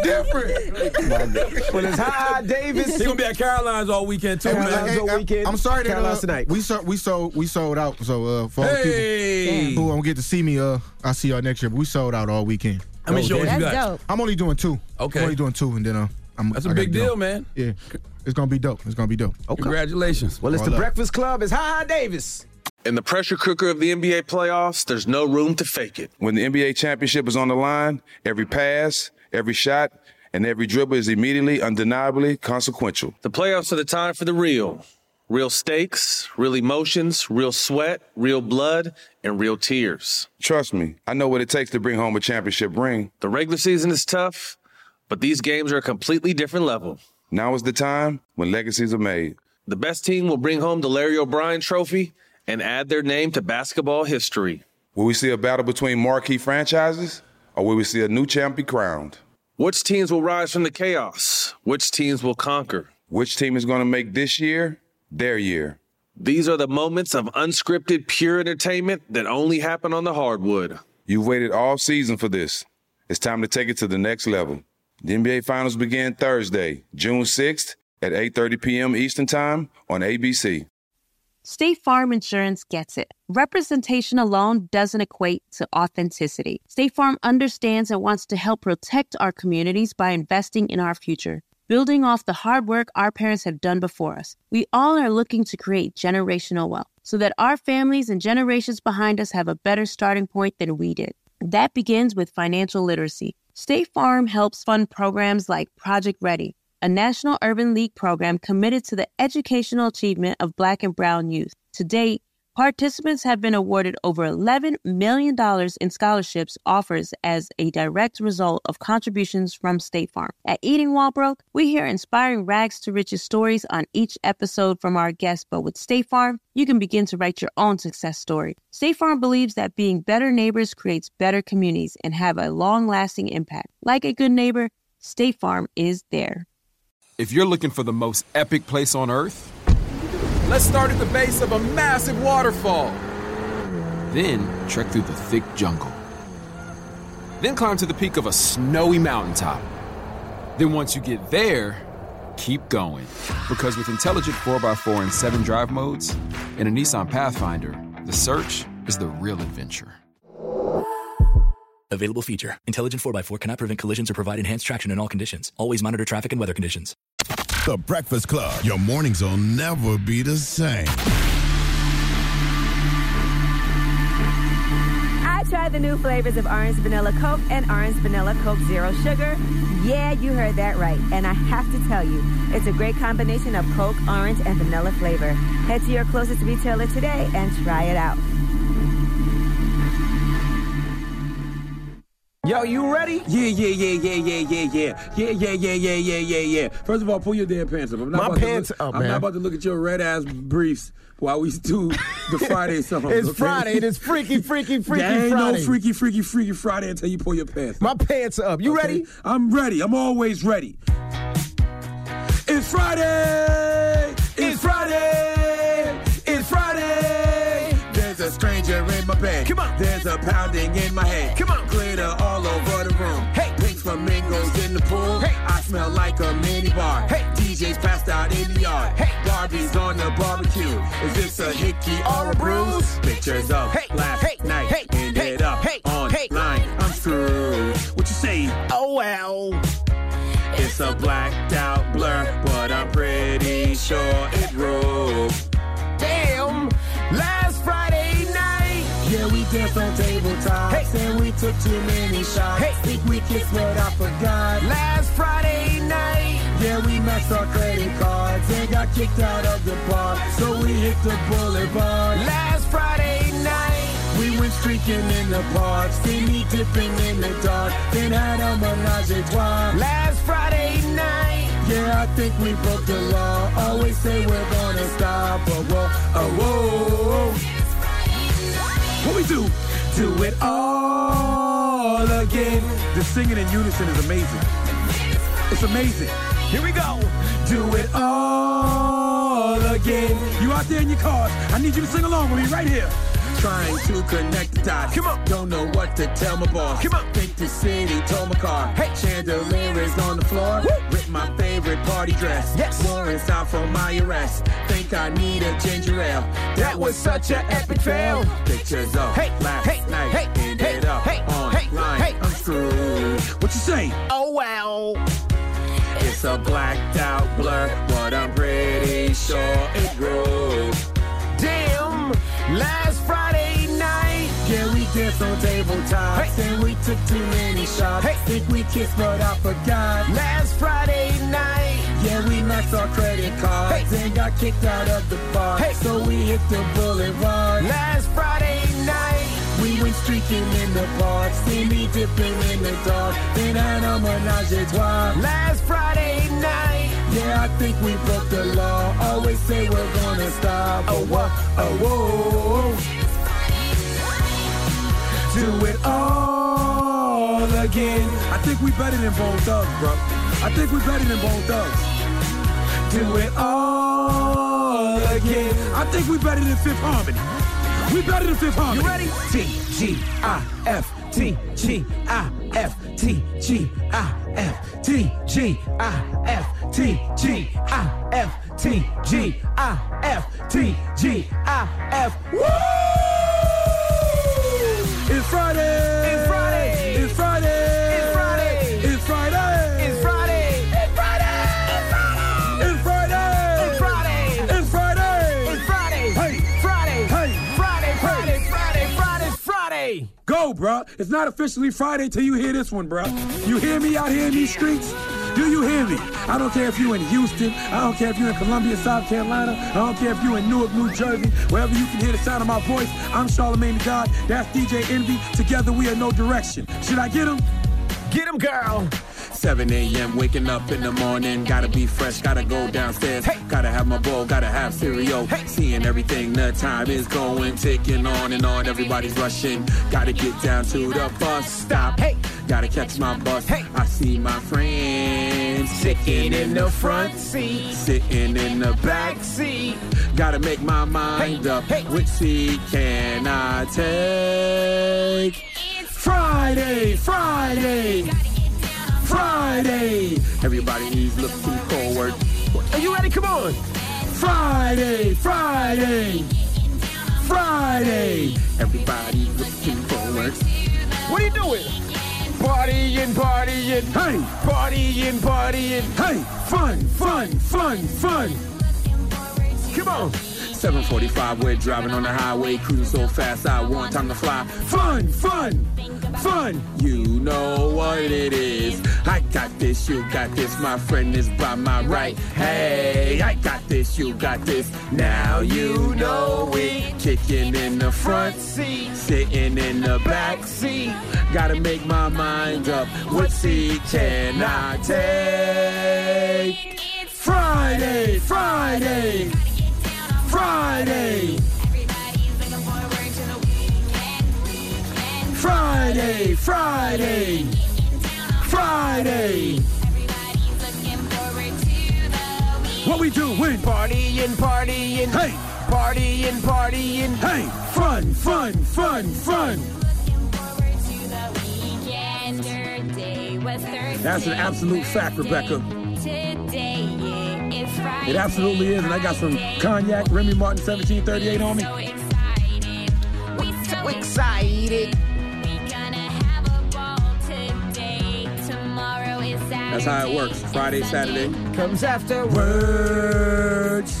S3: different.
S2: Well, it's HaHa Davis.
S1: He's gonna be at Caroline's all weekend too, man.
S3: I'm sorry that
S2: Caroline's tonight.
S3: we sold out. So for all people who don't get to see me, I'll see y'all next year. But we sold out all weekend.
S1: How many shows you got?
S4: Dope.
S3: I'm only doing 2.
S1: Okay.
S3: I'm only doing 2, and then
S1: That's a big deal, man.
S3: Yeah. It's gonna be dope.
S2: Okay.
S1: Congratulations.
S2: Well, it's the Breakfast Club. It's HaHa Davis.
S11: In the pressure cooker of the NBA playoffs, there's no room to fake it.
S12: When the NBA championship is on the line, every pass, every shot, and every dribble is immediately, undeniably consequential.
S11: The playoffs are the time for the real. Real stakes, real emotions, real sweat, real blood, and real tears.
S12: Trust me, I know what it takes to bring home a championship ring.
S11: The regular season is tough, but these games are a completely different level.
S12: Now is the time when legacies are made.
S11: The best team will bring home the Larry O'Brien Trophy and add their name to basketball history.
S12: Will we see a battle between marquee franchises, or will we see a new champ be crowned?
S11: Which teams will rise from the chaos? Which teams will conquer?
S12: Which team is going to make this year their year?
S11: These are the moments of unscripted, pure entertainment that only happen on the hardwood.
S12: You've waited all season for this. It's time to take it to the next level. The NBA Finals begin Thursday, June 6th at 8:30 p.m. Eastern Time on ABC.
S13: State Farm Insurance gets it. Representation alone doesn't equate to authenticity. State Farm understands and wants to help protect our communities by investing in our future. Building off the hard work our parents have done before us, we all are looking to create generational wealth so that our families and generations behind us have a better starting point than we did. That begins with financial literacy. State Farm helps fund programs like Project Ready, a National Urban League program committed to the educational achievement of Black and Brown youth. To date, participants have been awarded over $11 million in scholarships offers as a direct result of contributions from State Farm. At Eating While Broke, we hear inspiring rags to riches stories on each episode from our guests, but with State Farm, you can begin to write your own success story. State Farm believes that being better neighbors creates better communities and have a long-lasting impact. Like a good neighbor, State Farm is there.
S5: If you're looking for the most epic place on earth, let's start at the base of a massive waterfall. Then trek through the thick jungle. Then climb to the peak of a snowy mountaintop. Then once you get there, keep going. Because with intelligent 4x4 and 7 drive modes and a Nissan Pathfinder, the search is the real adventure.
S17: Available feature. Intelligent 4x4 cannot prevent collisions or provide enhanced traction in all conditions. Always monitor traffic and weather conditions.
S7: The Breakfast Club. Your mornings will never be the same.
S4: I tried the new flavors of Orange Vanilla Coke and Orange Vanilla Coke Zero Sugar. Yeah, you heard that right. And I have to tell you, it's a great combination of Coke, orange, and vanilla flavor. Head to your closest retailer today and try it out.
S2: Yo, you ready?
S16: Yeah. First of all, pull your damn pants up. I'm not about to look at your red ass briefs while we do the Friday song.
S2: It's Friday. It's freaky
S16: There ain't
S2: Friday.
S16: no freaky Friday until you pull your pants up.
S2: My pants are up. You ready?
S16: I'm ready. I'm always ready. It's Friday. It's Friday. It's Friday. There's a stranger in my bed. Come on. There's a pounding in my head. Come on. Glitter all over the room. Hey. Pink flamingos in the pool. Hey. I smell like a mini bar. Hey. DJ's passed out in the yard. Hey. Barbie's on the barbecue. Is this a hickey or a bruise? Pictures of last night. Ended up online. I'm screwed. What you say?
S2: Oh, well.
S16: It's a blacked out blur, but I'm pretty sure it ruled.
S2: Damn. Last Friday night.
S16: Yeah, we danced on tabletops, and we took too many shots. Think we kissed, but I forgot.
S2: Last Friday night.
S16: Yeah, we maxed our credit cards and got kicked out of the bar, so we hit the boulevard.
S2: Last Friday night.
S16: We went streaking in the park, see me dipping in the dark, then had a menage a trois.
S2: Last Friday night.
S16: Yeah, I think we broke the law. Always say we're gonna stop, but whoa. What we do? Do it all again. The singing in unison is amazing. It's amazing.
S2: Here we go.
S16: Do it all again. You out there in your cars, I need you to sing along with me right here. Trying to connect the dots. Come on. Don't know what to tell my boss. Come on. Think the city told my car. Hey. Chandelier is on the floor. Woo. With my favorite party dress. Yes. Warrants out for my arrest. Think I need a ginger ale. That was such an epic fail. Pictures of last night. Ended up online. I'm screwed. What you say?
S2: Oh, well.
S16: It's a blacked out blur, but I'm pretty sure it rules.
S2: Damn. Last Friday night.
S16: Yeah, we danced on tabletops, and we took too many shots. Think we kissed, but I forgot.
S2: Last Friday night.
S16: Yeah, we maxed our credit cards and got kicked out of the bar, so we hit the boulevard.
S2: Last Friday night.
S16: We went streaking in the park, see me dipping in the dark, then had a menage a trois.
S2: Last Friday night.
S16: Yeah, I think we broke the law. Always say we're gonna stop. Oh, whoa. Do it all again. I think we better than Bone Thugs, bro. I think we better than Bone Thugs. Do it all again. I think we better than Fifth Harmony. We better than Fifth Harmony.
S2: You ready?
S16: T-G-I-F, T-G-I-F, T-G-I-F, T-G-I-F, T-G-I-F, T-G-I-F, T-G-I-F. Woo! It's Friday!
S2: It's Friday!
S16: It's Friday!
S2: It's Friday!
S16: It's Friday!
S2: It's Friday!
S16: It's Friday! It's Friday!
S2: It's Friday!
S16: It's Friday!
S2: It's Friday!
S16: Hey!
S2: Friday!
S16: Hey!
S2: Friday!
S16: Go, bruh. It's not officially Friday till you hear this one, bruh. You hear me out here in these streets? Do you hear me? I don't care if you're in Houston. I don't care if you're in Columbia, South Carolina. I don't care if you're in Newark, New Jersey. Wherever you can hear the sound of my voice, I'm Charlamagne the God. That's DJ Envy. Together we are No Direction. Should I get him?
S2: Get him, girl.
S16: 7 a.m. waking up in the morning. Gotta be fresh, gotta go downstairs. Gotta have my bowl, gotta have cereal. Seeing everything, the time is going, ticking on and on. Everybody's rushing. Gotta get down to the bus stop. Gotta catch my bus. I see my friends sitting in the front seat, sitting in the back seat. Gotta make my mind up. Which seat can I take? Friday, Friday. Friday! Everybody's looking forward.
S2: Are you ready? Come on!
S16: Friday! Friday! Friday! Everybody's looking forward.
S2: What are you doing? Partying, partying.
S16: Hey!
S2: Partying, partying.
S16: Hey! Fun, fun, fun, fun!
S2: Come on!
S16: 7:45, we're driving on the highway, cruising so fast, I want time to fly. Fun, fun, fun! You know what it is. I got this, you got this, my friend is by my right. Hey, I got this, you got this. Now you know we
S6: Kicking in the front seat, sitting in the back seat. Gotta make my mind up. What seat can I take? Friday, Friday, Friday. Friday, Friday, Friday. What we doing?
S2: Partying, partying.
S6: Hey!
S2: Partying, partying.
S6: Hey! Fun, fun, fun, fun. That's an absolute fact, Rebecca. It absolutely is, and I got some cognac, Remy Martin 1738 on me.
S2: So excited.
S6: That's how it works. Friday, Saturday.
S2: Comes afterwards.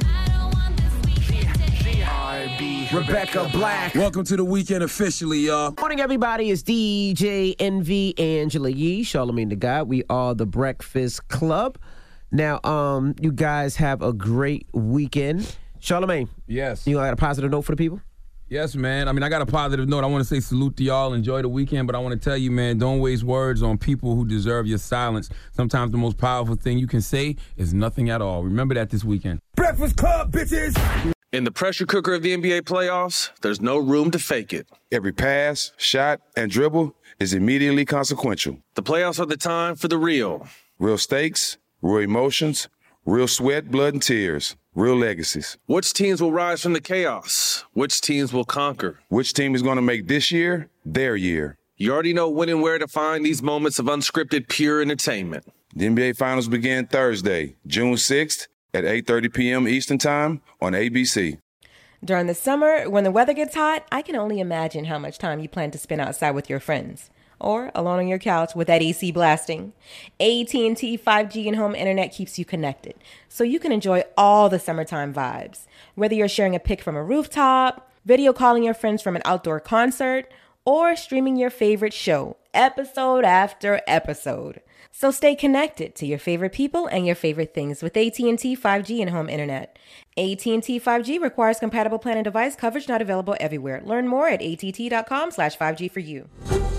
S2: Rebecca Black.
S6: Welcome to the weekend officially, y'all.
S2: Morning, everybody. It's DJ Envy, Angela Yee, Charlamagne the God. We are the Breakfast Club. Now, you guys have a great weekend. Charlamagne.
S1: Yes.
S2: You got a positive note for the people?
S1: Yes, man. I mean, I got a positive note. I want to say salute to y'all. Enjoy the weekend. But I want to tell you, man, don't waste words on people who deserve your silence. Sometimes the most powerful thing you can say is nothing at all. Remember that this weekend.
S6: Breakfast Club, bitches!
S11: In the pressure cooker of the NBA playoffs, there's no room to fake it.
S12: Every pass, shot, and dribble is immediately consequential.
S11: The playoffs are the time for the real.
S12: Real stakes, real emotions, real sweat, blood, and tears. Real legacies.
S11: Which teams will rise from the chaos? Which teams will conquer?
S12: Which team is going to make this year their year?
S11: You already know when and where to find these moments of unscripted, pure entertainment.
S12: The NBA Finals begin Thursday, June 6th at 8:30 p.m. Eastern Time on ABC.
S9: During the summer, when the weather gets hot, I can only imagine how much time you plan to spend outside with your friends. Or alone on your couch with that AC blasting. AT&T 5G and home internet keeps you connected, so you can enjoy all the summertime vibes. Whether you're sharing a pic from a rooftop, video calling your friends from an outdoor concert, or streaming your favorite show, episode after episode. So stay connected to your favorite people and your favorite things with AT&T 5G and home internet. AT&T 5G requires compatible plan and device coverage, not available everywhere. Learn more at att.com/5G for you.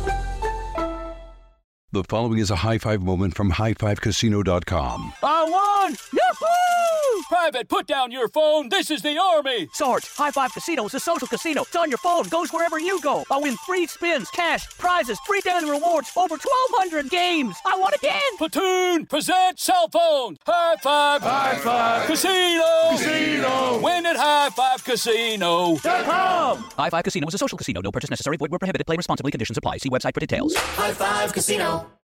S14: The following is a high-five moment from highfivecasino.com.
S24: I won! Yahoo! Private, put down your phone. This is the Army.
S25: Sarge, High Five Casino is a social casino. It's on your phone. Goes wherever you go. I win free spins, cash, prizes, free daily rewards, over 1,200 games. I won again.
S24: Platoon, present cell phone. High Five. High Five. Casino. Casino. Win at highfivecasino.com.
S25: High Five Casino is a social casino. No purchase necessary. Void where prohibited. Play responsibly. Conditions apply. See website for details.
S24: High Five Casino.